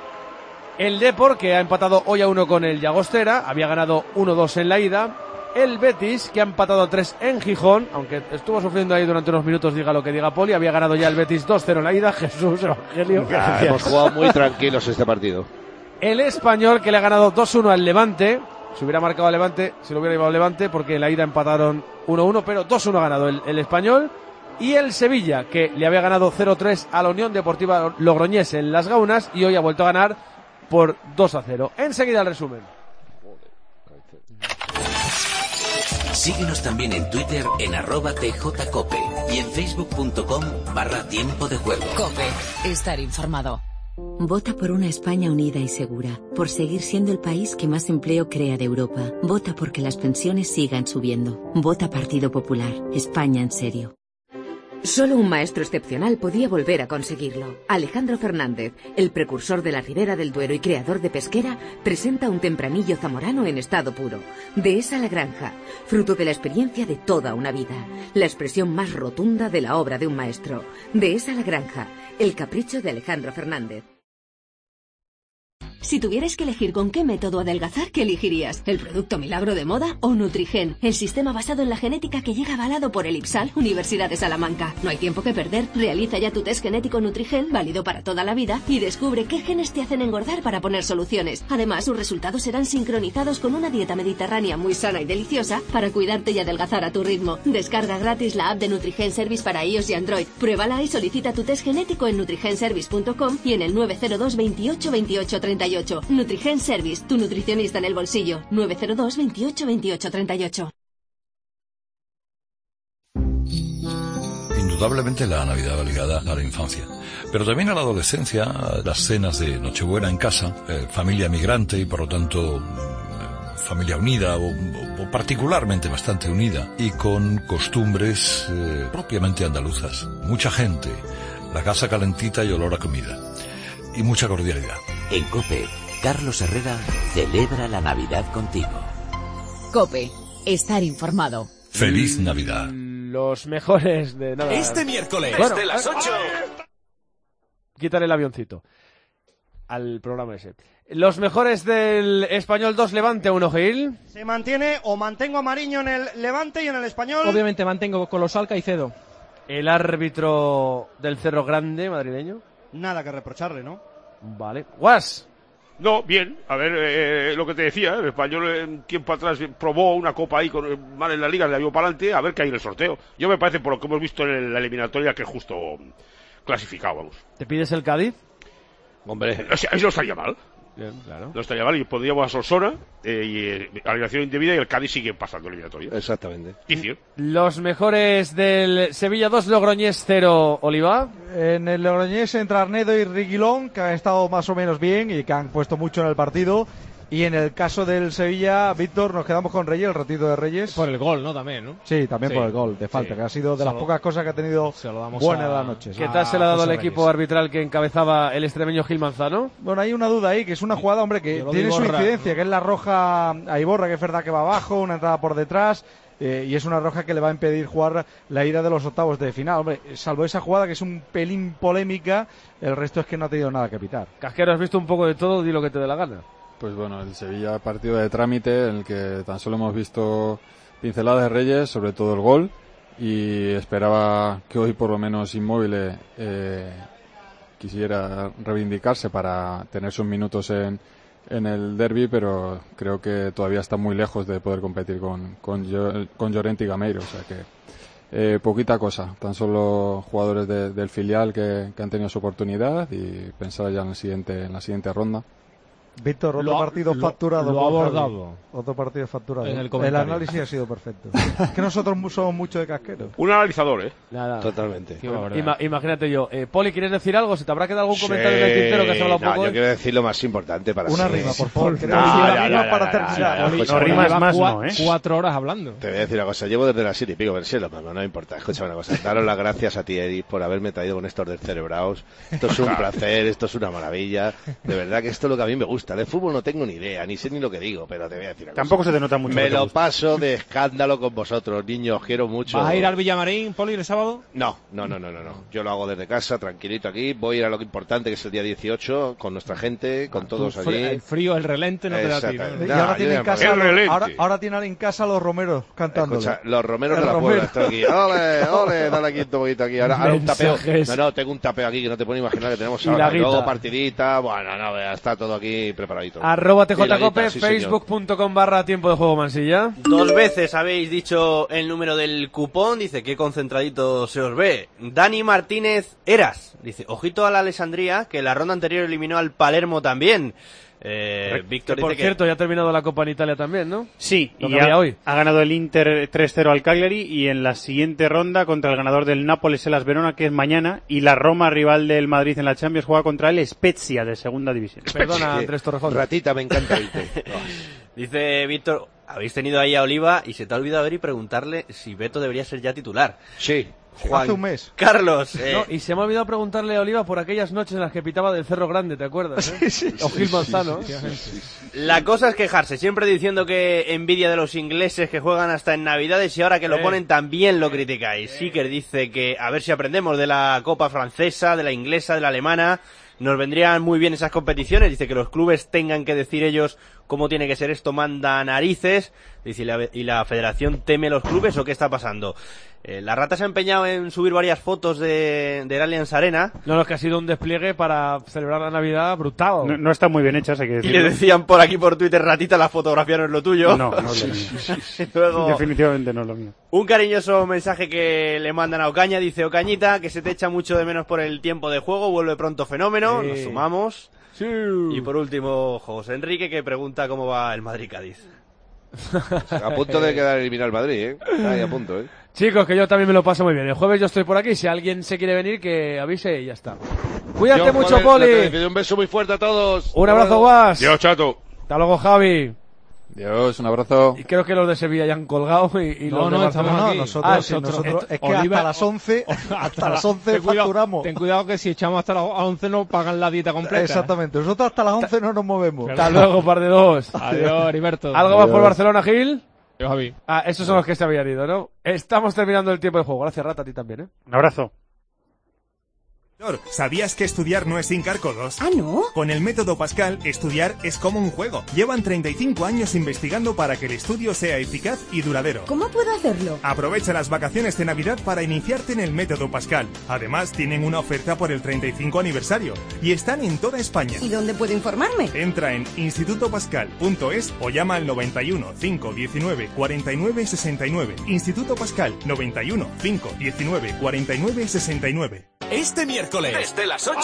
El Depor, que ha empatado hoy a 1 con el Llagostera, había ganado 1-2 en la ida. El Betis, que ha empatado a 3 en Gijón, aunque estuvo sufriendo ahí durante unos minutos, diga lo que diga Poli, había ganado ya el Betis 2-0 en la ida. Jesús Evangelio. Hemos jugado muy tranquilos este partido. El Español, que le ha ganado 2-1 al Levante. Si hubiera marcado al Levante, se lo hubiera llevado al Levante, porque en la ida empataron 1-1, pero 2-1 ha ganado el Español. Y el Sevilla, que le había ganado 0-3 a la Unión Deportiva Logroñés en Las Gaunas, y hoy ha vuelto a ganar por 2-0. Enseguida el resumen. Síguenos también en Twitter en @tjcope y en facebook.com/tiempo de juego. Cope, estar informado. Vota por una España unida y segura, por seguir siendo el país que más empleo crea de Europa. Vota porque las pensiones sigan subiendo. Vota Partido Popular. España en serio. Solo un maestro excepcional podía volver a conseguirlo. Alejandro Fernández, el precursor de la Ribera del Duero y creador de Pesquera, presenta un tempranillo zamorano en estado puro. Dehesa la granja, fruto de la experiencia de toda una vida. La expresión más rotunda de la obra de un maestro. Dehesa la granja, el capricho de Alejandro Fernández. Si tuvieras que elegir con qué método adelgazar, ¿qué elegirías? ¿El producto milagro de moda o Nutrigen? El sistema basado en la genética que llega avalado por el IPSAL, Universidad de Salamanca. No hay tiempo que perder. Realiza ya tu test genético Nutrigen, válido para toda la vida, y descubre qué genes te hacen engordar para poner soluciones. Además, sus resultados serán sincronizados con una dieta mediterránea muy sana y deliciosa para cuidarte y adelgazar a tu ritmo. Descarga gratis la app de Nutrigen Service para iOS y Android. Pruébala y solicita tu test genético en nutrigenservice.com y en el 902 28 28 38. Nutrigen Service, tu nutricionista en el bolsillo. 902 28 28 38. Indudablemente la Navidad va ligada a la infancia, pero también a la adolescencia, a las cenas de Nochebuena en casa, familia migrante y por lo tanto familia unida o particularmente bastante unida y con costumbres propiamente andaluzas. Mucha gente, la casa calentita y olor a comida y mucha cordialidad. En COPE, Carlos Herrera celebra la Navidad contigo. COPE, estar informado. ¡Feliz Navidad! Los mejores de nada. Este miércoles, bueno, desde las 8. Quítale el avioncito al programa ese. Los mejores del Español 2 Levante 1, Gil. Se mantiene o mantengo a Mariño en el Levante y en el Español. Obviamente mantengo Colosal Caicedo. El árbitro del Cerro Grande madrileño. Nada que reprocharle, ¿no? Vale. Guas. No, bien. A ver, lo que te decía, el Español tiempo atrás probó una copa ahí mal en la liga, le dio para adelante, a ver qué hay en el sorteo. Yo me parece, por lo que hemos visto en la eliminatoria, que es justo clasificado, vamos. ¿Te pides el Cádiz? Hombre, o sea, eso no estaría mal. Bien, claro. No estaría mal, y podríamos a Solsona, alineación indebida, y el Cádiz sigue pasando eliminatoria. Exactamente. Los mejores del Sevilla 2, Logroñés 0, Oliva. En el Logroñés entra Arnedo y Reguilón, que han estado más o menos bien y que han puesto mucho en el partido. Y en el caso del Sevilla, Víctor, nos quedamos con Reyes, el ratito de Reyes. Por el gol, ¿no? También, ¿no? Sí, también por el gol de falta, que ha sido de las pocas cosas que ha tenido buena de la noche. ¿Qué tal se le ha dado al equipo arbitral que encabezaba el extremeño Gil Manzano? Bueno, hay una duda ahí, que es una jugada, hombre, que tiene su incidencia, que es la roja a Iborra, que es verdad que va abajo, una entrada por detrás, y es una roja que le va a impedir jugar la ida de los octavos de final. Hombre, salvo esa jugada que es un pelín polémica, el resto es que no ha tenido nada que pitar. Casquero, has visto un poco de todo, di lo que te dé la gana. Pues bueno, el Sevilla partido de trámite en el que tan solo hemos visto pinceladas de Reyes, sobre todo el gol, y esperaba que hoy por lo menos Immobile quisiera reivindicarse para tener sus minutos en el derbi, pero creo que todavía está muy lejos de poder competir con Llorente y Gameiro, o sea que poquita cosa, tan solo jugadores del filial que han tenido su oportunidad y pensar ya en la siguiente ronda. Víctor, otro partido facturado. Lo ha abordado. Otro partido facturado. El análisis ha sido perfecto. Es que nosotros somos mucho de casquero. Un analizador, ¿eh? Nada. Totalmente. Imagínate yo. Poli, ¿quieres decir algo? ¿Se te habrá quedado algún comentario en el tintero que has hablado un poco? Yo quiero decir lo más importante para una rima, por favor. Una rima para terminar. No rimas más, no, ¿eh? 4 horas hablando. Te voy a decir una cosa. Llevo desde las 7 y pico, pero sí, no me importa. Escúchame una cosa. Daros las gracias a ti, Eric, por haberme traído con estos descerebrados. Esto es un placer, esto es una maravilla. De verdad que esto es lo que a mí me gusta. De fútbol no tengo ni idea, ni sé ni lo que digo, pero te voy a decir una cosa. Tampoco se te nota mucho. Me lo paso de escándalo con vosotros, niños, os quiero mucho. ¿Vas a ir al Villamarín, Poli, el sábado? No. Yo lo hago desde casa, tranquilito aquí. Voy a ir a lo importante, que es el día 18, con nuestra gente, con todos allí. El frío, el relente no te da a ti, ¿no? Y ahora tiene en casa, ahora tiene en casa los romeros cantando. Los romeros de la Puebla están aquí. Ole, dale aquí un poquito aquí. Ahora un tapeo. No, tengo un tapeo aquí que no te puedes imaginar que tenemos ahora. Luego partidita, bueno, no, está todo aquí preparadito. TJCope, facebook.com/tiempo de juego Mansilla. 2 veces habéis dicho el número del cupón, dice que concentradito se os ve. Dani Martínez Eras, dice, ojito a la Alessandría, que la ronda anterior eliminó al Palermo también. Víctor, por cierto, ya ha terminado la Copa en Italia también, ¿no? Sí, y ha ganado el Inter 3-0 al Cagliari, y en la siguiente ronda contra el ganador del Nápoles Hellas Verona, que es mañana, y la Roma, rival del Madrid en la Champions, juega contra el Spezia de segunda división. Perdona, Andrés Torrejón. Ratita, me encanta irte. Dice Víctor, habéis tenido ahí a Oliva y se te ha olvidado ver y preguntarle si Beto debería ser ya titular. Sí. Juan hace un mes. Carlos. No, y se me ha olvidado preguntarle a Oliva por aquellas noches en las que pitaba del Cerro Grande, ¿te acuerdas? O Gil Manzano. La cosa es quejarse, siempre diciendo que envidia de los ingleses que juegan hasta en Navidades, y ahora que lo ponen también lo criticáis. Siker dice que a ver si aprendemos de la Copa francesa, de la inglesa, de la alemana. Nos vendrían muy bien esas competiciones. Dice que los clubes tengan que decir ellos cómo tiene que ser esto, manda narices. Dice, ¿y la federación teme los clubes o qué está pasando? La Rata se ha empeñado en subir varias fotos del Allianz Arena. No, es que ha sido un despliegue para celebrar la Navidad brutal. No están muy bien hechas, hay que decirlo. Y le decían por aquí por Twitter, Ratita, la fotografía no es lo tuyo. No es lo mío. Luego, definitivamente no es lo mío. Un cariñoso mensaje que le mandan a Ocaña, dice Ocañita, que se te echa mucho de menos por el tiempo de juego, vuelve pronto Fenómeno, nos sumamos. Sí. Y por último, José Enrique, que pregunta cómo va el Madrid-Cádiz. A punto de quedar eliminado el Madrid, Ahí a punto, Chicos, que yo también me lo paso muy bien. El jueves yo estoy por aquí. Si alguien se quiere venir, que avise y ya está. Cuídate mucho, Poli. Un beso muy fuerte a todos. Un abrazo, Guas. Dios, chato. Hasta luego, Javi. Dios, un abrazo. Y creo que los de Sevilla ya han colgado y los de Barcelona. Nosotros es que hasta las 11 facturamos. Ten cuidado que si echamos hasta las 11 no pagan la dieta completa. Exactamente, nosotros hasta las 11 no nos movemos. Hasta luego, par de dos. Adiós, Heriberto. ¿Algo más por Barcelona, Gil? Yo, Javi. Esos son los que se habían ido, ¿no? Estamos terminando el tiempo de juego. Gracias, Rata, a ti también, Un abrazo. ¿Sabías que estudiar no es hincar codos? ¿Ah, no? Con el método Pascal, estudiar es como un juego. Llevan 35 años investigando para que el estudio sea eficaz y duradero. ¿Cómo puedo hacerlo? Aprovecha las vacaciones de Navidad para iniciarte en el método Pascal. Además, tienen una oferta por el 35 aniversario y están en toda España. ¿Y dónde puedo informarme? Entra en institutopascal.es o llama al 91 519 49 69. Instituto Pascal, 91 519 49 69. Este miércoles, desde las 8,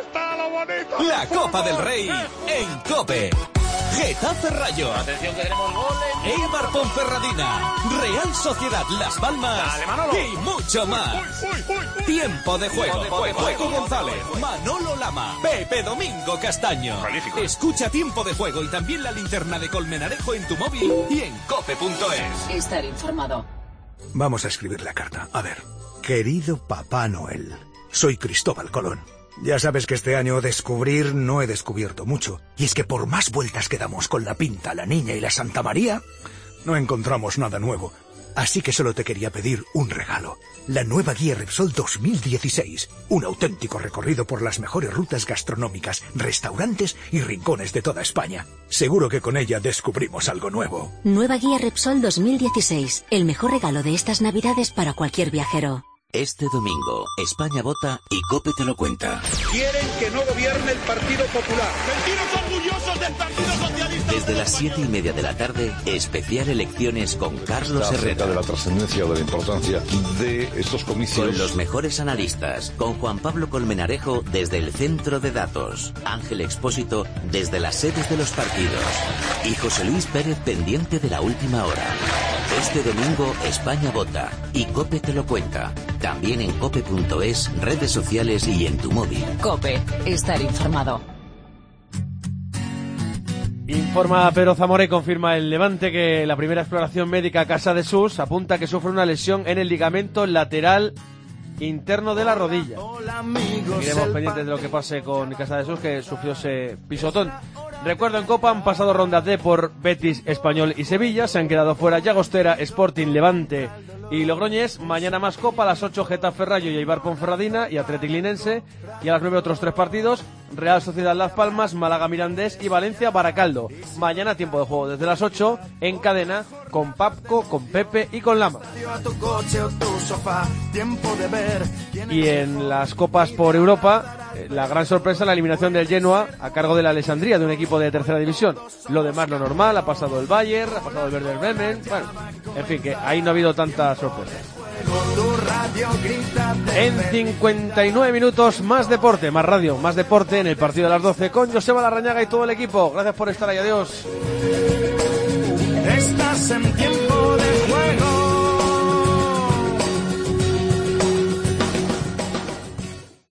la Copa del Rey en COPE. Getafe Rayo. Atención que tenemos goles. Eibar Ponferradina. Real Sociedad Las Palmas. Y mucho más. Tiempo de juego. Paco González, Manolo Lama, Pepe Domingo Castaño. Escucha Tiempo de Juego y también la linterna de Colmenarejo en tu móvil y en cope.es. Estar informado. Vamos a escribir la carta. A ver. Querido Papá Noel, soy Cristóbal Colón. Ya sabes que este año descubrir no he descubierto mucho. Y es que por más vueltas que damos con la Pinta, la Niña y la Santa María, no encontramos nada nuevo. Así que solo te quería pedir un regalo. La nueva guía Repsol 2016. Un auténtico recorrido por las mejores rutas gastronómicas, restaurantes y rincones de toda España. Seguro que con ella descubrimos algo nuevo. Nueva guía Repsol 2016. El mejor regalo de estas Navidades para cualquier viajero. Este domingo, España vota y COPE te lo cuenta. Quieren que no gobierne el Partido Popular. ¡Sentiros orgullosos del Partido Socialista! Desde las 7:30 de la tarde, especial elecciones con Carlos Herrera. De la trascendencia o de la importancia de estos comicios. Con los mejores analistas, con Juan Pablo Colmenarejo desde el centro de datos, Ángel Expósito desde las sedes de los partidos y José Luis Pérez pendiente de la última hora. Este domingo, España vota y COPE te lo cuenta. También en cope.es, redes sociales y en tu móvil. COPE. Estar informado. Informa Pedro Zamora y confirma el Levante que la primera exploración médica a Casa de Sus apunta que sufre una lesión en el ligamento lateral interno de la rodilla. Seguiremos pendientes de lo que pase con Casa de Sus, que sufrió ese pisotón. Recuerdo, en Copa han pasado rondas D por Betis, Español y Sevilla. Se han quedado fuera Llagostera, Sporting, Levante y Logroñés. Mañana más Copa, a las 8 Getafe Rayo y Eibar Ponferradina y Athletic Linense. Y a las 9 otros 3 partidos: Real Sociedad Las Palmas, Málaga Mirandés y Valencia Baracaldo. Mañana tiempo de juego desde las 8 en cadena con Papco, con Pepe y con Lama. Y en las copas por Europa, la gran sorpresa, la eliminación del Genoa a cargo de la Alessandria, de un equipo de tercera división. Lo demás lo normal, ha pasado el Bayern, ha pasado el Werder Bremen, bueno, en fin, que ahí no ha habido tantas sorpresas. En 59 minutos, más deporte, más radio, más deporte en el partido de las 12 con Joseba Larrañaga y todo el equipo. Gracias por estar ahí, adiós. Estás en tiempo